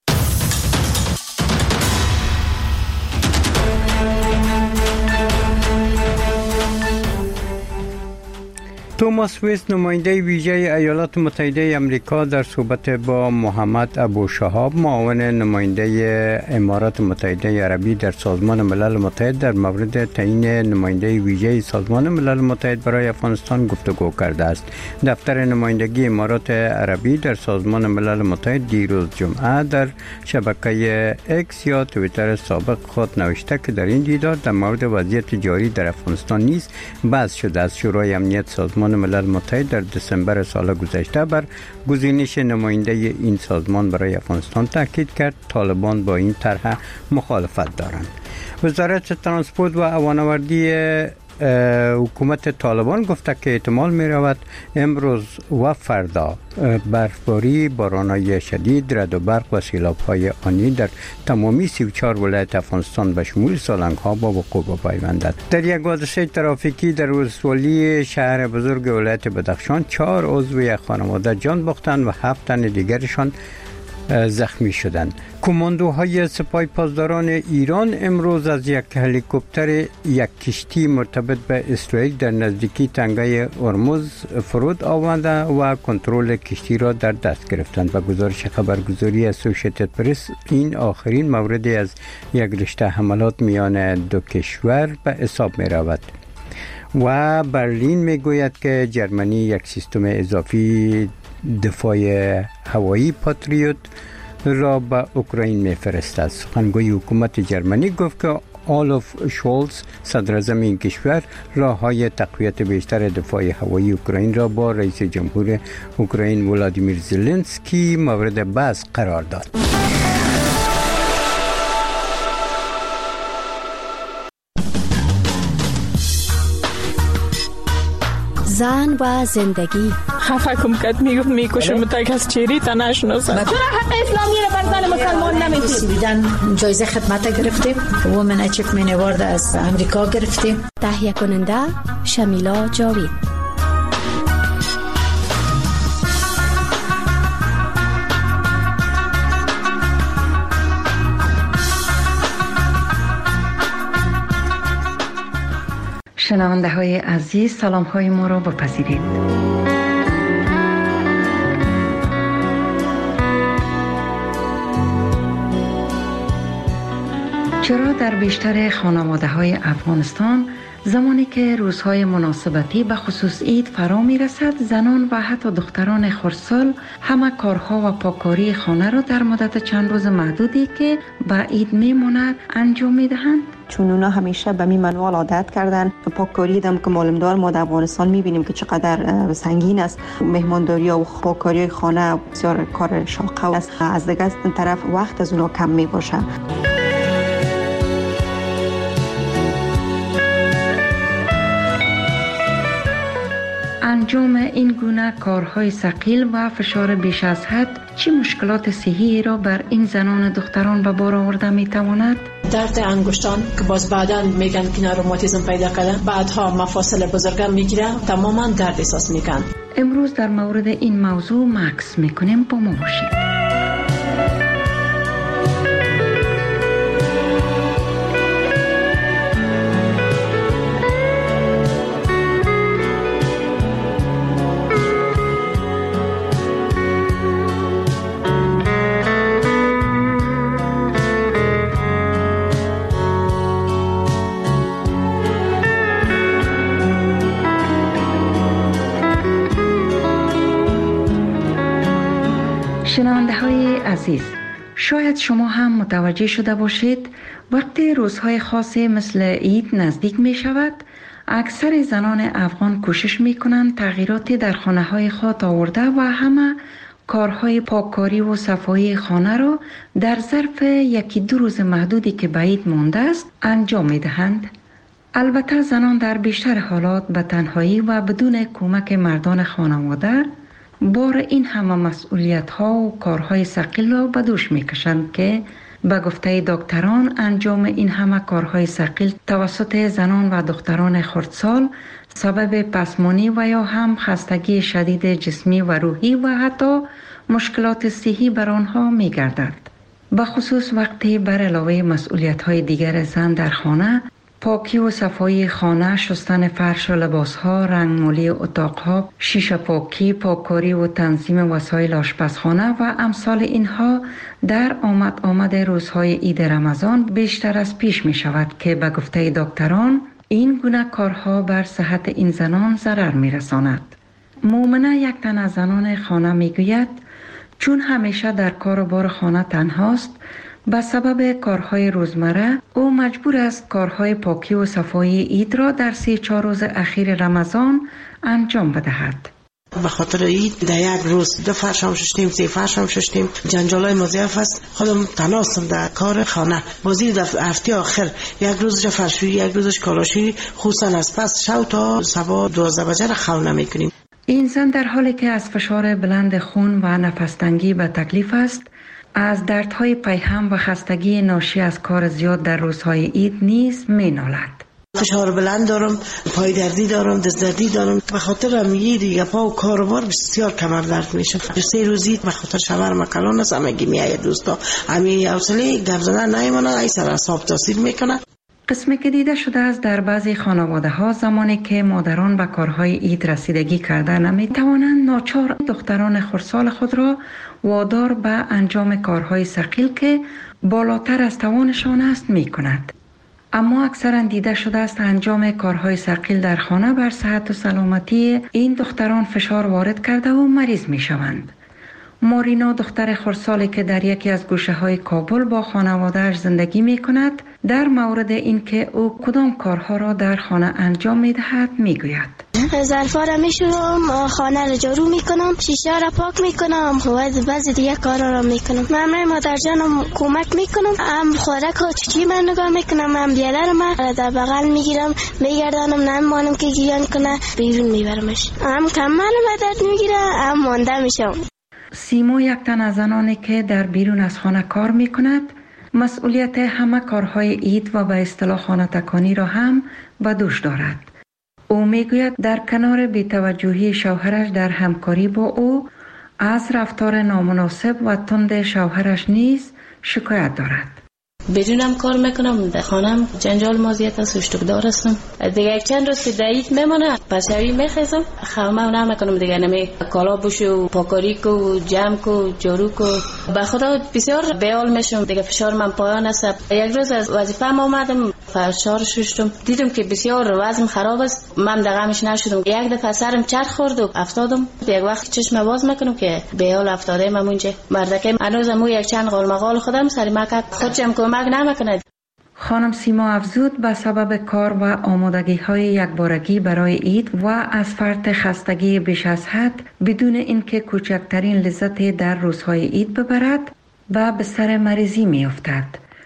توماس ویس نماینده ویژه ایالات متحده آمریکا در صحبت با محمد ابوشهاب معاون نماینده امارات متحده عربی در سازمان ملل متحد در مورد تعیین نماینده ویژه سازمان ملل متحد برای افغانستان گفتگو کرده است. دفتر نمایندگی امارات عربی در سازمان ملل متحد دیروز جمعه در شبکه اکس یا توییتر سابق خود نوشته که در این دیدار در مورد وضعیت جاری در افغانستان نیز بحث شده است. شورای امنیت سازمان ملل متحد در دسامبر سال گذشته بر گزینش نماینده این سازمان برای افغانستان تاکید کرد. طالبان با این طرح مخالفت دارند. وزارت ترانسپورت و هوانوردی حکومت طالبان گفته که احتمال می رود امروز و فردا برفباری، باران‌های شدید، رعد و برق و سیلاب‌های آنی در تمامی 34 ولایت افغانستان به شمول سالنگ‌ها با وقوع بپیوندد. در یک حادثه ترافیکی در ولسوالی شهر بزرگ ولایت بدخشان 4 عضو یک خانواده جان باختند و 7 تن دیگرشان زخمی شدند. کماندوهای سپاه پاسداران ایران امروز از یک هلیکوپتر یک کشتی مرتبط به اسرائیل در نزدیکی تنگه هرمز فرود آورده و کنترل کشتی را در دست گرفتند. و گزارش خبرگزاری اسوسییتد پرس این آخرین موردی از یک رشته حملات میان دو کشور به حساب می رود. و برلین می گوید که جرمنی یک سیستم اضافی دفاع هوایی پاتریوت را به اوکراین میفرستد. سخنگوی حکومت جرمنی گفت که آلوف شولز صدراعظم این کشور راه‌های تقویت بیشتر دفاع هوایی اوکراین را با رئیس جمهور اوکراین ولادیمیر زلنسکی مورد بحث قرار داد. زن و زندگی. خفه کم کد میکشم تا کس چیری تا نشناسن. چرا حق اسلامی را بر زن مسلمان نمیدید؟ جایزه خدمت گرفتیم. وومن اچیومنت اوارد از امریکا گرفتیم. تهیه کننده شمیلا جاوید. شنونده های عزیز، سلام های ما را بپذیرید. چرا در بیشتر خانواده های افغانستان زمانی که روزهای مناسبتی به خصوص عید فرا می رسد، زنان و حتی دختران خردسال همه کارها و پاکاری خانه را در مدت چند روز محدودی که به عید می ماند انجام می دهند؟ چون اونا همیشه به می منوال عادت کردن. پاککاری دم که معلومدار ما در افغانستان می بینیم که چقدر سنگین است. مهمانداری و پاککاری خانه بسیار کار شاقه است. از دیگه طرف وقت از اونا کم می باشه. انجام این گونه کارهای ثقیل و فشار بیش از حد چه مشکلات صحی را بر این زنان دختران به بار آورده می تواند؟ درد انگشتان که باز بعدا میگن که روماتیسم پیدا کرده، بعدها مفاصل بزرگم میگیره، تماما درد احساس میکن. امروز در مورد این موضوع مکس میکنیم، با ما باشید. شنونده های عزیز، شاید شما هم متوجه شده باشید وقتی روزهای خاصی مثل عید نزدیک می شود، اکثر زنان افغان کوشش میکنند تغییراتی در خانه های خود آورده و همه کارهای پاککاری و صفایی خانه را در ظرف 1-2 روز محدودی که بعید مانده است انجام میدهند. البته زنان در بیشتر حالات به تنهایی و بدون کمک مردان خانواده بار این همه مسئولیت ها و کارهای ثقیل را به دوش میکشند که به گفته دکتران انجام این همه کارهای ثقیل توسط زنان و دختران خردسال سبب پسمانی و یا هم خستگی شدید جسمی و روحی و حتی مشکلات صحی بر آنها می گردد. به خصوص وقتی بر علاوه مسئولیت های دیگر زن در خانه، پاکی و صفایی خانه، شستن فرش و لباس ها، رنگمالی اتاق ها، شیشه پاکی، پاککاری و تنظیم وسایل آشپزخانه و امثال اینها در آمد روزهای عید رمضان بیشتر از پیش می شود که به گفته دکتران این گونه کارها بر صحت این زنان ضرر می رساند. مومنه، یک تن از زنان خانه می گوید چون همیشه در کار و بار خانه تنهاست، به سبب کارهای روزمره او مجبور است کارهای پاکی و صفایی عید را در 3-4 روز اخیر رمضان انجام بدهد. به خاطر عید در یک روز 2 فرش هم شستیم، 3 فرش هم شستیم. جنجالای مضاعف است. خودم تناستم در کار خانه. بازی در هفته آخر 1 روزش فرشویی، 1 روزش کالاشویی، خصوصا از پس شب تا صبح 12 بجه خونه میکنیم. این زن در حالی که از فشار بلند خون و نفس‌تنگی به تکلیف است، از دردهای پیهم و خستگی ناشی از کار زیاد در روزهای عید نیز می‌نالد. فشار بلند دارم، پای دردی دارم، دست دردی دارم. به خاطر امیه دیگه پا و کاروبار بسیار کمر درد میشه. 3 روزی به خاطر شوهر مکلان است، همگی میآید دوستا. امی حوصله گپ زدن نمیمونه، ای سر اعصاب تاثیر میکنه. قسمی که دیده شده است در بعضی خانواده ها زمانی که مادران به کارهای عید رسیدگی کرده نمی توانند، ناچار دختران خردسال خود را وادار به انجام کارهای ثقیل که بالاتر از توانشان است می کند. اما اکثرا دیده شده است انجام کارهای ثقیل در خانه بر صحت و سلامتی این دختران فشار وارد کرده و مریض می شوند. مارینا، دختر خردسالی که در یکی از گوشه های کابل با خانواده‌اش زندگی می کند، در مورد اینکه او کدام کارها را در خانه انجام می دهد می گوید: ظرفا را می شورم، خانه را جارو می کنم، شیشه را پاک می کنم و بعضی دیگه کارا را می کنم. من مادر جانم کمک می کنم، هم خوراک و چی من نگاه می کنم، هم بیادر ما در بغل می گیرم، می گردانم، نمیمانم که گیان کنه، بیرون می برمش. هم کمر ما درد می گیره، هم مانده می شم. سیما، یک تن از زنانی که در بیرون از خانه کار می کند، مسئولیت همه کارهای عید و به اصطلاح خانه تکانی را هم به دوش دارد. او می گوید در کنار بی‌توجهی شوهرش در همکاری با او از رفتار نامناسب و تند شوهرش نیز شکایت دارد. بدونم کار میکنم در خانم، جنجال مازیت است، اشتکدار هستم. دیگه یک چند روز که دعیت میمونه پسوی میخیزم، خواهمه نمیکنم دیگه، نمی کالا بوشو، پاکاری کو، جمع کو، جارو کو. به خدا بسیار بیال میشم دیگه، فشار من پایان است. یک روز از وظیفه اومدم، فشار ششتم، دیدم که بسیار وزن خراب است، من دغمش نشدم. یک دفعه سرم چرخ خورد و افتادم. یک وقت چشم باز میکنم که بیال افتاده من اونجا. مردکه هنوزم یک چند قال خودم سری مکک خودم کمک نمیکنه. خانم سیما افزود به سبب کار و آمادگی های یکبارگی برای عید و از فرط خستگی بیش از حد بدون اینکه کوچکترین لذتی در روزهای عید ببرد و به سر مریضی می افتد.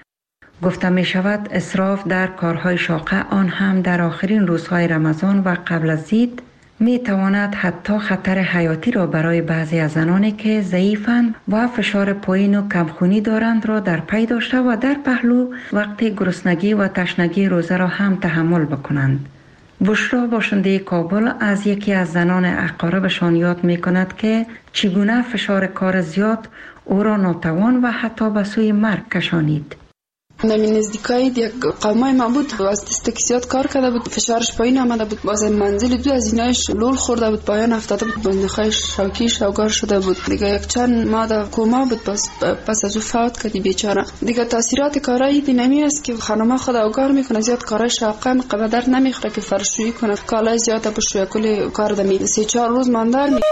گفته می شود اسراف در کارهای شاقه، آن هم در آخرین روزهای رمضان و قبل از عید، می تواند حتی خطر حیاتی را برای بعضی از زنانی که ضعیفند و فشار پایین و کمخونی دارند را در پی داشته و در پهلو وقتی گرسنگی و تشنگی روزه را هم تحمل بکنند. بشرا، باشنده کابل، از یکی از زنان اقاربشان یاد می کند که چگونه فشار کار زیاد او را ناتوان و حتی به سوی مرگ کشانید. نمی نزدیکای یک قومای ما بود، از دست زیاد کار کرده بود، فشارش پایین آمده بود، باز منزل 2 از اینایش لول خورده بود، پایان افتاده بود، بندخایش شوکی شوگار شده بود دیگه. یک چند ماه در کوما بود، پس از او فوت کردی بیچاره دیگه. تاثیرات کارایی دی نمی است که خانم خود اوگار میکنه، زیاد کارای شاقه قدر نمیخوره که فرشویی کنه، کالای زیاد بشویه، کلی کار دمی 3-4 روز ماندار می.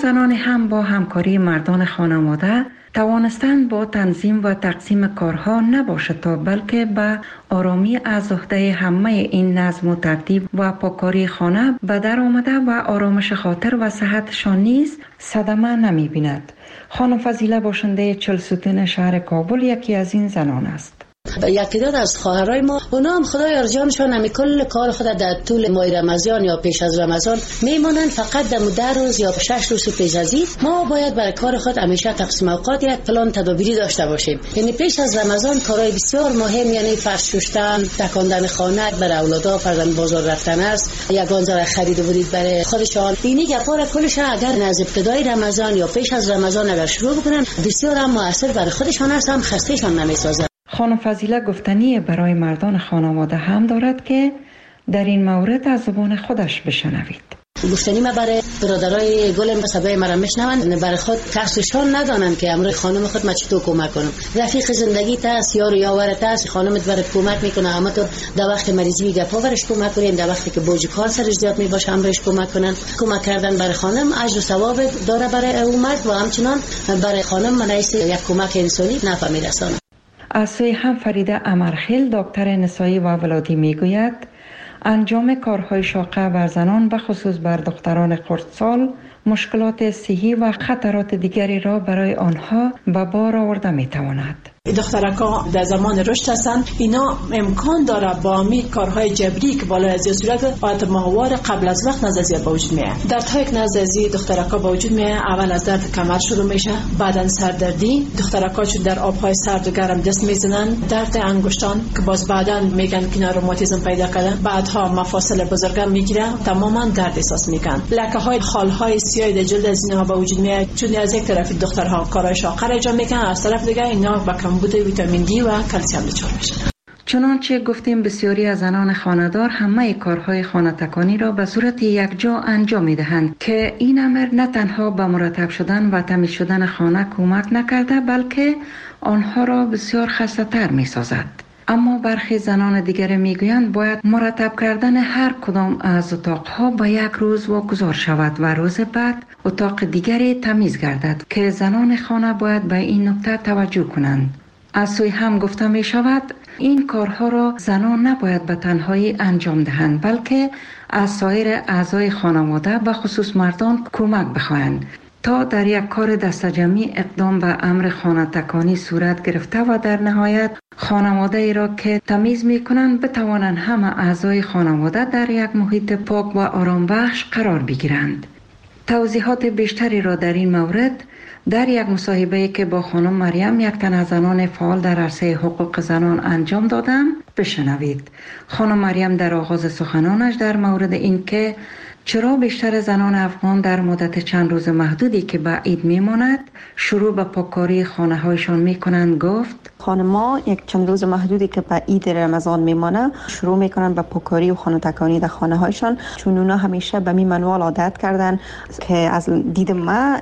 زنان هم با همکاری مردان خانواده توانستند با تنظیم و تقسیم کارها نباشد تا بلکه به آرامی از عهده همه این نظم و ترتیب و پاکاری خانه به در آمده و آرامش خاطر و صحتشان نیز صدمه نمی بیند. خانم فضیله باشنده 40 ستون شهر کابل یکی از این زنان است. یکی دو از خواهرای ما اونا هم خدای ارجانشون همی کل کار خود در طول ماه رمضان یا پیش از رمضان میمونن، فقط در 10 روز یا 6 روز پیش از این ما باید برای کار خود همیشه تقسیم اوقات یک پلان تدابیری داشته باشیم. یعنی پیش از رمضان کارهای بسیار مهم، یعنی فرش شستن، تکاندن خانه برای اولادا، فرزند بازار رفتن است، یگان ذره خرید ورید برای خودشان، اینی گپارا کلش اگر از ابتدای رمضان یا پیش از رمضان اگر شروع بکنن بسیار هم موثر برای خودشان است، هم خستهشان نمیسازه. خانم فضیله گفتنی برای مردان خانواده هم دارد که در این مورد از زبان خودش بشنوید. گفتنی ما برای برادرای گلم بسابه مرا میشنون، برای خود کسشان ندانند که امروز خانم خود ما چطور کمک کنم. رفیق زندگی تاست، یار یاورت است، خانمت برات کمک میکنه، اما تو در وقت مریضی گپا برش کمک کنین، در وقتی که بوج کار سرش زیاد میباشه هم بهش کمک کنن. کمک کردن برای خانم اجر و ثواب داره برای مرد و همچنان برای خانم منیس یک کمک انسانی نفع میرسونه. از سوی هم فریده امرخیل دکتر نسایی و ولادی میگوید انجام کارهای شاقه بر زنان به خصوص بر دختران خردسال مشکلات صحی و خطرات دیگری را برای آنها به بار آورده میتواند. دخترکا در زمان رشد هستن، اینا امکان داره با می کارهای جبری که بالا از صورت آت ماهوار قبل از وقت نزدیک به وجود میاد. دردهای که نزدیکی دخترکا به وجود میاد، اول از درد کمر شروع میشه، بعدن سردردی، دخترکا چون در آبهای سرد و گرم دست میزنن، درد انگشتان که باز بعدن میگن که روماتیسم پیدا کردن، بعدها مفاصل بزرگم میگیره، تماما درد احساس میکنن. لکه های خالهای سیاه در جلد از اینها به وجود میاد، چون از یک طرف دخترها کارهای شاقه را انجام میکنن، از طرف دیگه اینا با کمبود ویتامین دی و کلسیم دچار میشن. چنانچه گفتیم بسیاری از زنان خانه‌دار همه کارهای خانه تکانی را به صورت یکجا انجام می‌دهند که این امر نه تنها به مرتب شدن و تمیز شدن خانه کمک نکرده بلکه آنها را بسیار خسته‌تر می‌سازد. اما برخی زنان دیگر میگویند باید مرتب کردن هر کدام از اتاقها با یک روز واگذار شود و روز بعد اتاق دیگری تمیز گردد که زنان خانه باید به این نکته توجه کنند. از سوی هم گفته می شود این کارها را زنان نباید به تنهایی انجام دهند بلکه از سایر اعضای خانواده و خصوص مردان کمک بخواهند تا در یک کار دستجمعی اقدام به امر خانه تکانی صورت گرفته و در نهایت خانواده ای را که تمیز می کنند بتوانند همه اعضای خانواده در یک محیط پاک و آرام بخش قرار بگیرند. توضیحات بیشتری را در این مورد در یک مصاحبه‌ای که با خانم مریم یک تن از زنان فعال در عرصه حقوق زنان انجام دادم بشنوید. خانم مریم در آغاز سخنانش در مورد این که چرا بیشتر زنان افغان در مدت چند روز محدودی که به عید میماند شروع به پاککاری خانه هایشان میکنند گفت خانم‌ها یک چند روز محدودی که به عید رمضان میمانه شروع میکنن به پاککاری و خانه تکانی در خانه هایشان، چون اونا همیشه به می منوال عادت کردن که از دید ما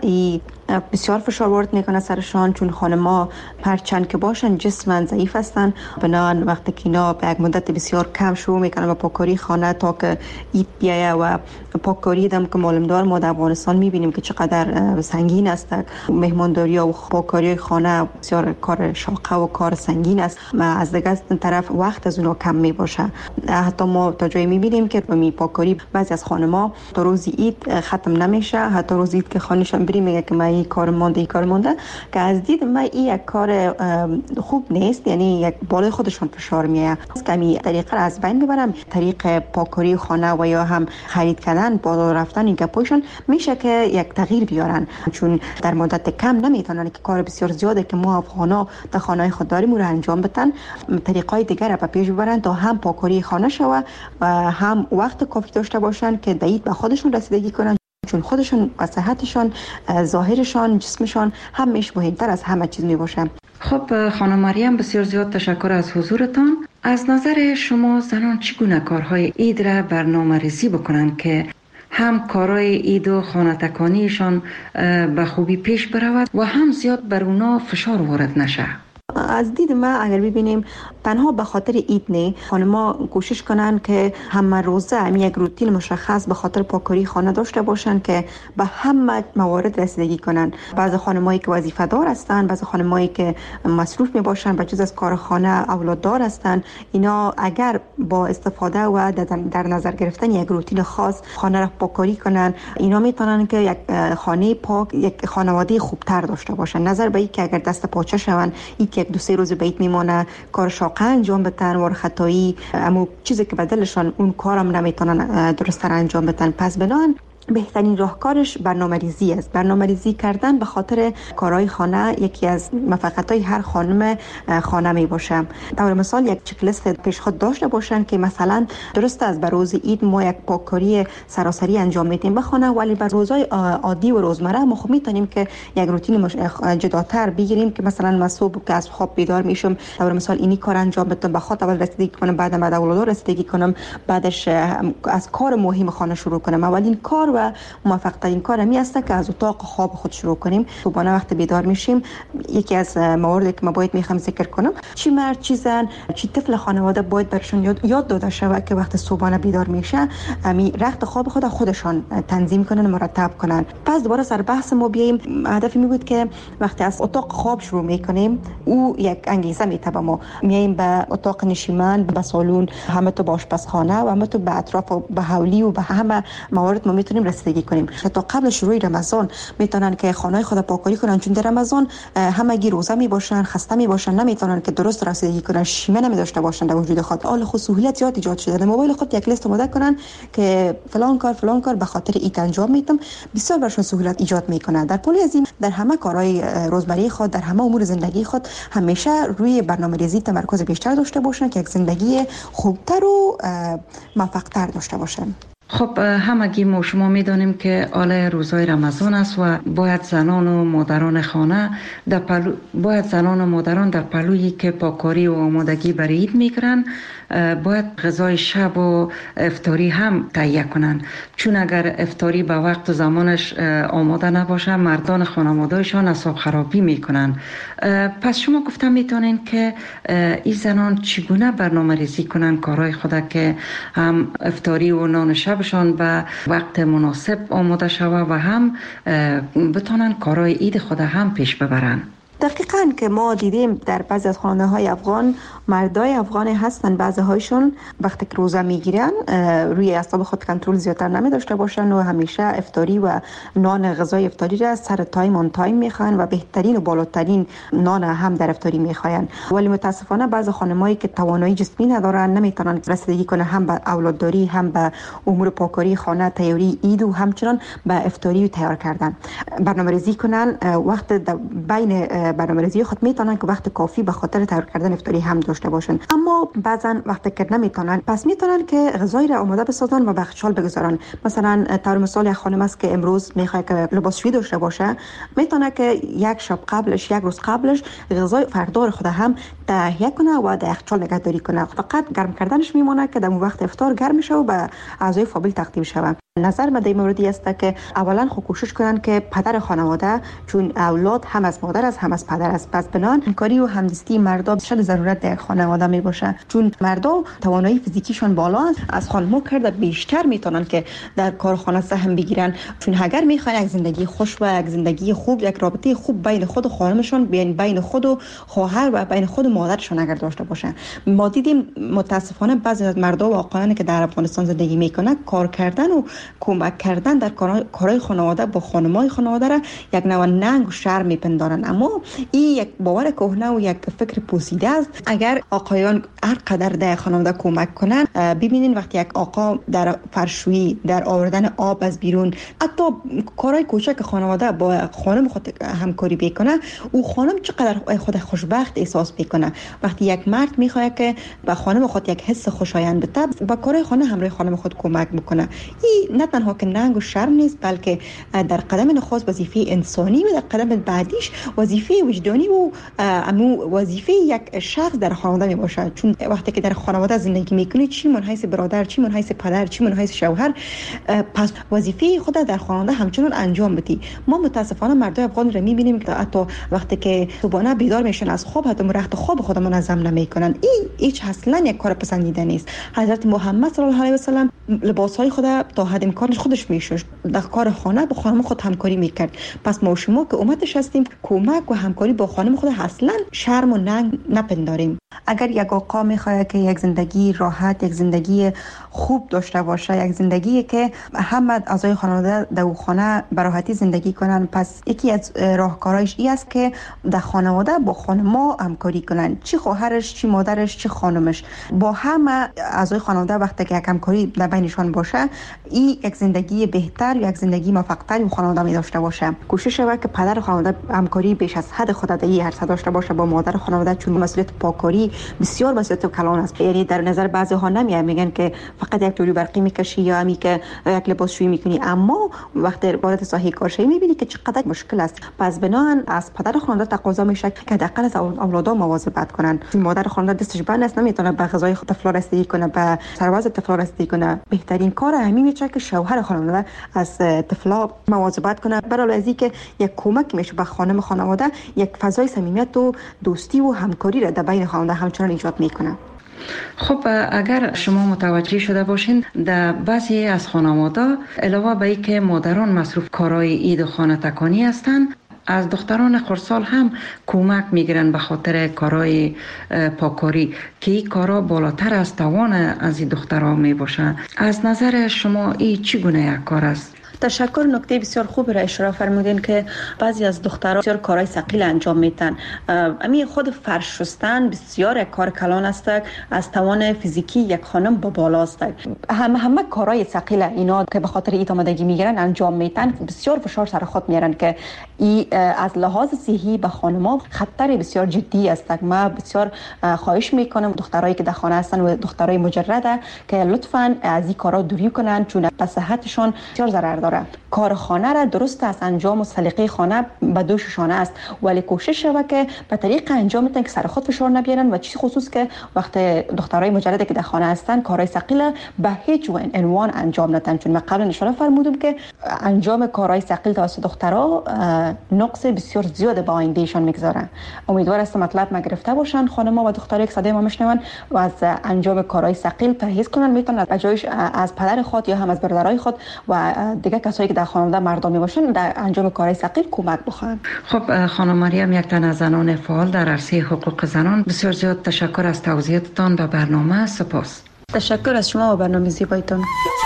بسیار فشار وارد میکنه سرشان، چون خانم‌ها هرچند که باشن جسماً ضعیف هستن، بنابراین وقتی که اینا به یک مدت بسیار کم شروع میکنن به پاککاری خانه تا که عید بیایه و پاککاری دم که معلوم دار ما در افغانستان میبینیم که چقدر سنگین است. مهمانداری و پاککاری خانه بسیار کار شاقه و کار سنگین است و از دیگه طرف وقت از اونها کم میباشه. حتی ما تا جایی میبینیم که می پاککاری بعضی از خانم‌ها تا روز عید ختم نمیشه، حتی روز عید که خانه‌شان بریم میگه که من این کار مونده که از دید من این یک کار خوب نیست، یعنی یک بالای خودشان فشار میاد. کمی طریقه را از بین میبرم، طریق پاککاری خانه و یا هم خرید کردن بالا رفتن این گپایشان میشه که یک تغییر بیارن، چون در مدت کم نمیتونن که کار بسیار زیاده که ما افغانا در خانه خود داریم رو انجام بدن، طریقای دیگر را به پیش ببرن تا هم پاککاری خانه شود و هم وقت کافی داشته باشن که در عید به خودشون رسیدگی کنن، چون خودشون و صحتشان، ظاهرشان، جسمشان همیشه مهمتر از همه چیز می باشه. خب خانم مریم بسیار زیاد تشکر از حضورتان. از نظر شما زنان چگونه کارهای عید را برنامه‌ریزی بکنند که هم کارهای عید و خانه تکانیشان به خوبی پیش برود و هم زیاد بر اونا فشار وارد نشه؟ از دید ما اگر ببینیم تنها به خاطر اید نه، خانم‌ها کوشش کنن که همه روزه یک روتین مشخص به خاطر پاکاری خانه داشته باشن که به همه موارد رسیدگی کنن. بعضی خانمایی که وظیفه دار هستن، بعضی خانمایی که مصروف می باشن به جز از کار خانه اولاد دار هستن، اینا اگر با استفاده و در نظر گرفتن یک روتین خاص خانه را پاکاری کنن، اینا میتونن که یک خانه پاک، یک خانواده خوبتر داشته باشن. نظر به اینکه اگر دست پاچه شون، یک دو سه روز بیت میمونه، کار شاقه انجام بدن، ور خطایی، اما چیزی که بدلشان اون کارم نمیتونن درست انجام بدن. پس بنان بهترین راهکارش برنامه‌ریزی است. برنامه‌ریزی کردن به خاطر کارهای خانه یکی از موفقیت‌های هر خانم خانه می باشه. طور مثال یک چک لیست پیش خود داشته باشن که مثلا درست است بر روز عید ما یک پاککاری سراسری انجام میدیم به خانه، ولی بر روزهای عادی و روزمره ما خب میتونیم که یک روتین جداتر بگیریم که مثلا من صبح که از خواب بیدار میشم طور مثال اینی کار انجام بدم، به خاطر اول رسیدگی کنم، بعد اولاد رسیدگی کنم، بعدش از کار مهم خانه شروع کنم. اولین کار و موفق ترین کار می است که از اتاق خواب خود شروع کنیم. صبحانه وقت بیدار میشیم، یکی از مواردی که ما باید میخوام ذکر کنم، چی مرد چی زن چی طفل خانواده باید برشون یاد داده شود که وقت صبحانه بیدار میشه امی رخت خواب خودشان تنظیم کنن، مرتب کنن. پس دوباره سر بحث ما بیایم. هدف می بود که وقتی از اتاق خواب شروع میکنیم او یک انگیزه میتبه ما میایم به اتاق نشیمن، به سالن، همه تو آشپزخانه و همه تو به اطراف و به حولی و به همه موارد ما میتونیم رسیدگی کنیم. حتی قبل شروع رمضان میتونن که خانه خود پاکاری کنن، چون در رمضان همگی روزه می باشن، خسته می باشن، نمیتونن که درست رسیدگی کنن، شیمه نمی داشته باشن در وجود خود. حال خود سهولت زیاد ایجاد شده. در موبایل خود یک لیست آماده کنن که فلان کار به خاطر ایت انجام میدم، بسیار برشون سهولت ایجاد میکنه. در پلی از این در همه کارهای روزمره خود، در همه امور زندگی خود همیشه روی برنامه‌ریزی تمرکز بیشتر داشته باشن که یک زندگی خوبتر و موفق‌تر داشته باشن. خب همگی ما شما میدانیم که آله روزهای رمضان است و باید زنان و مادران خانه در پلویی که پاکاری و آمادگی برای عید میکنن باید غذای شب و افطاری هم تهیه کنن، چون اگر افطاری به وقت و زمانش آماده نباشه مردان خانواده‌شان اعصاب خرابی میکنن. پس شما گفتم میتونین که این زنان چگونه برنامه‌ریزی کنن کارهای خود که هم افطاری و نان شبشان به وقت مناسب آماده شوه و هم بتونن کارهای عید خود هم پیش ببرن. دقیقاً که ما دیدیم در بعضی از خانه‌های افغان مردای افغان هستن، بعضی هایشون وقتی که روزه میگیرن روی اعصاب خود کنترل زیادتر نمی داشته باشن و همیشه افطاری و نان غذای افطاری را سر تایم آن تایم میخوان و بهترین و بالاترین نان هم در افطاری میخوان. ولی متاسفانه بعضی خانمایی که توانایی جسمی ندارن نمیتونن رسیدگی کنن هم به اولادداری، هم به امور پاکاری خانه، تیاری عید و همچنان به افطاری تیار کردن. برنامه‌ریزی کنن وقت بین برنامه‌ریزی خود میتونن که وقت کافی به خاطر تیار کردن افطاری هم داشته باشن، اما بعضا وقتی که نمیتونن پس میتونن که غذایی را آماده بسازن و به یخچال بگذارن. مثلا طور مثال یک خانم است که امروز میخواد که لباسشویی داشته باشه، میتونه که یک شب قبلش، یک روز قبلش غذای فردار خود هم تهیه کنه و در یخچال نگهداری کنه. فقط گرم کردنش میمونه که در وقت افطار گرم میشه و به اعضای فامیل تقدیم شود. نظر من در این موردی است که اولا خود کوشش کنن که پدر خانواده، چون اولاد هم از مادر است هم از پدر است، پس بنان همکاری و همدستی مردا بیشتر ضرورت در خانواده می باشه، چون مردا توانایی فیزیکیشون بالا است، از خانم‌ها کرده بیشتر میتونن که در کارخانه سهم بگیرن، چون اگر میخوان یک زندگی خوش و یک زندگی خوب، یک رابطه خوب بین خود و خانمشون، بین خود و خواهر و بین خود و مادرشون اگر داشته باشن. ما دیدیم متاسفانه بعضی از مردا و آقایانی که در افغانستان زندگی میکنن کار کردن و کمک کردن در کارهای خانواده با خانمای خانواده را یک نوع ننگ و شرم میپندارن، اما این یک باور کهنه و یک فکر پوسیده است. اگر آقایان هر قدر در خانواده کمک کنن، ببینین وقتی یک آقا در فرشویی، در آوردن آب از بیرون، حتی کارهای کوچک خانواده با خانم خود همکاری بکنه، او خانم چقدر خود خوشبخت احساس میکنه. وقتی یک مرد میخواد که به خانم خود یک حس خوشایند بده، با کارهای خانه همراه خانم خود کمک بکنه، این نه تنها که ننگ و شرم نیست، بلکه در قدم نخست وظیفه انسانی و در قدم بعدیش وظیفه وجدانی و وظیفه یک شخص در خانواده می باشد. چون وقتی که در خانواده زندگی میکنی، چی من حیث برادر، چی من حیث پدر، چی من حیث شوهر، پس وظیفه خود در خانواده همچنان انجام بدی. ما متاسفانه مردای افغان را میبینیم که حتی وقتی که صبحانه بیدار میشن از خواب، حتی رخت خواب خود منظم نمیکنن. این هیچ اصلا یک کار پسندیده نیست. حضرت محمد صلی الله علیه و سلم لباسهای خود تا حد امکانش خودش میشوش، در کار خانه با خانم خود همکاری میکرد. پس ما شما که امتش هستیم، کمک و همکاری با خانم خود اصلا شرم و ننگ نپنداریم. اگر یک آقا میخواد که یک زندگی راحت، یک زندگی خوب داشته باشه، یک زندگی که همه اعضای خانواده در خانه به راحتی زندگی کنن، پس یکی از راهکارهایش این است که در خانواده با خانم‌ها همکاری کنن، چی خواهرش، چی مادرش، چی خانمش، با همه اعضای خانواده وقتی که یک همکاری در بینشان باشه، این یک زندگی بهتر، یک زندگی موفق‌تر و خانواده می داشته باشه. کوشش شود که پدر خانواده همکاری بیش از حد خود در این عرصه داشته باشه با مادر خانواده، چون مسئولیت پاکاری بسیار مسئولیت کلان است. یعنی در نظر بعضی ها نمیاد، میگن که فقط یک توری برقی میکشی یا همی که یک لباسشویی میکنی، اما وقتی وارد ساحه کارشویی میبینی که چقدر مشکل است. پس بناهن از پدر خانواده تقاضا میشه که حداقل از اولادها مواظبت کنن. چون مادر خانواده دستش بند است، نمیتونه به غذای طفل رسیدگی کنه، به سرباز طفل رسیدگی کنه. بهترین کار همین میشه که شوهر خانواده از طفلا مواظبت کنه. برای ازی که یک کمک میشه به خانم خانواده، یک فضای صمیمیت و دوستی و همکاری را در بین خانواده همچنان ایجاد میکنه. خب اگر شما متوجه شده باشین، در بعضی از خانواده علاوه بر اینکه مادران مصروف کارهای عید و خانه تکانی هستند، از دختران خردسال هم کمک میگیرن به خاطر کارهای پاکاری که این کارا بالاتر از توان از این دخترها می باشه. از نظر شما این چگونه یک کار است؟ تشکر. نکته بسیار خوب را اشاره فرمودین که بعضی از دخترها بسیار کارهای ثقیل انجام میدن. همین خود فرش شستن بسیار یک کار کلان است، از توان فیزیکی یک خانم با بالا است. همه کارهای ثقیل اینا که به خاطر ایت آمادگی میگیرن انجام میدن، بسیار فشار سر خود میارن که از لحاظ صحی به خانم‌ها خطر بسیار جدی است. ما بسیار خواهش میکنم دخترایی که در خانه هستن و دخترای مجرده که لطفاً از این کارا دوری کنن، چون به صحتشون بسیار ضرر داره. کار خانه را درست از انجام و سلیقه خانه به دوششانه است، ولی کوشش شود که به طریق انجام میتن که سر خود فشار نبیارن، و چیز خصوص که وقت دخترای مجرده که در خانه هستن کارهای ثقیل به هیچ عنوان انجام ندن. چون من قبلا اشاره فرمودم که انجام کارهای ثقیل توسط دخترها نقص بسیار زیاد به آیندهشان میگذارن. امیدوار هستم مطلب ما گرفته باشن خانم‌ها و دخترای که صدای ما میشنون و از انجام کارهای ثقیل پرهیز کنن. میتونن بجایش از پدر خود یا هم از برادرای خود و دیگه کسایی که در خانواده مردمی باشن در انجام کارهای ثقیل کمک بخواهند. خب خانم مریم، یک تن از زنان فعال در عرصه حقوق زنان، بسیار زیاد تشکر از توضیحاتتان به برنامه. سپاس. تشکر از شما و برنامه زیبایتان.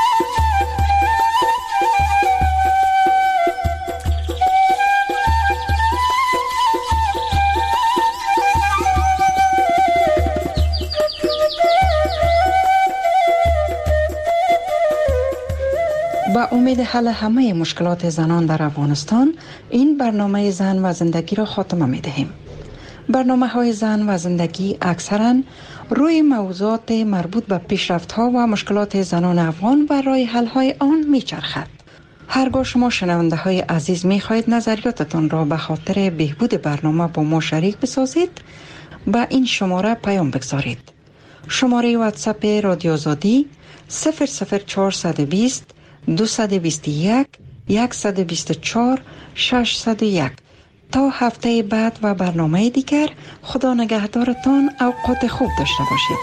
با امید حل همه مشکلات زنان در افغانستان، این برنامه زن و زندگی را خاتمه می دهیم. برنامه‌های زن و زندگی اکثراً روی موضوعات مربوط به پیشرفت‌ها و مشکلات زنان افغان و راه حل‌های آن می‌چرخد. هرگاه شما شنونده‌های عزیز می‌خواهید نظریاتتان را به خاطر بهبود برنامه با ما شریک بسازید، با این شماره پیام بگذارید. شماره واتساپ رادیو آزادی 00420 221 124 601. تا هفته بعد و برنامه دیگر، خدا نگهدارتان. اوقات خوب داشته باشید.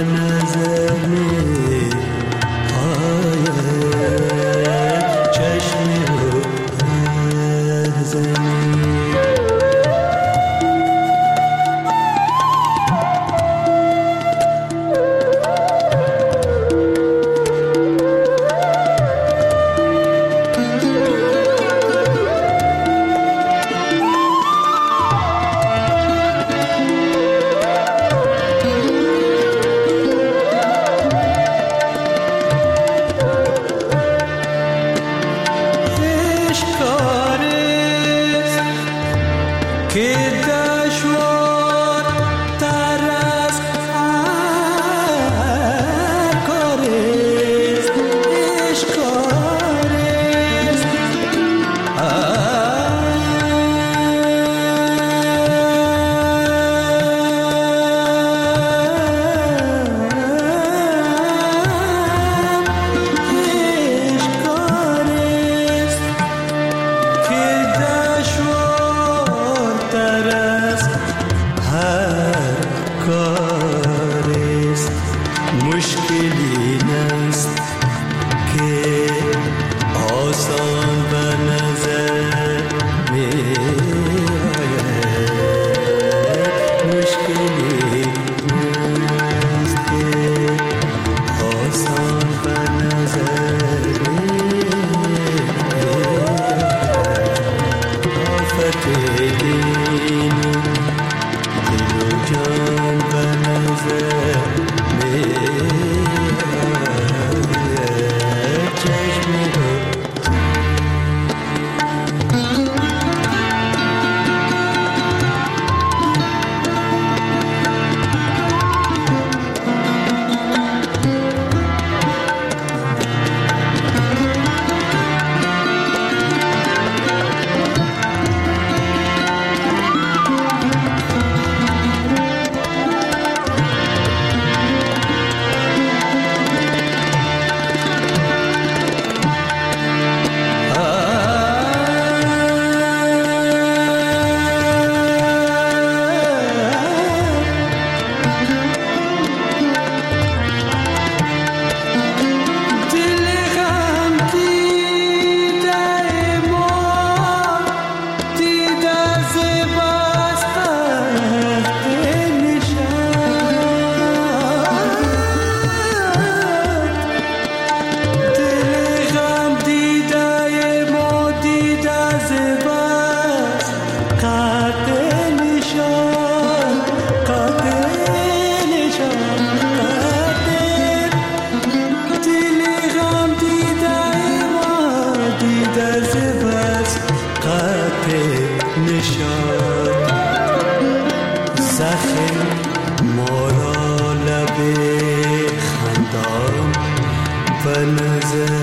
نظر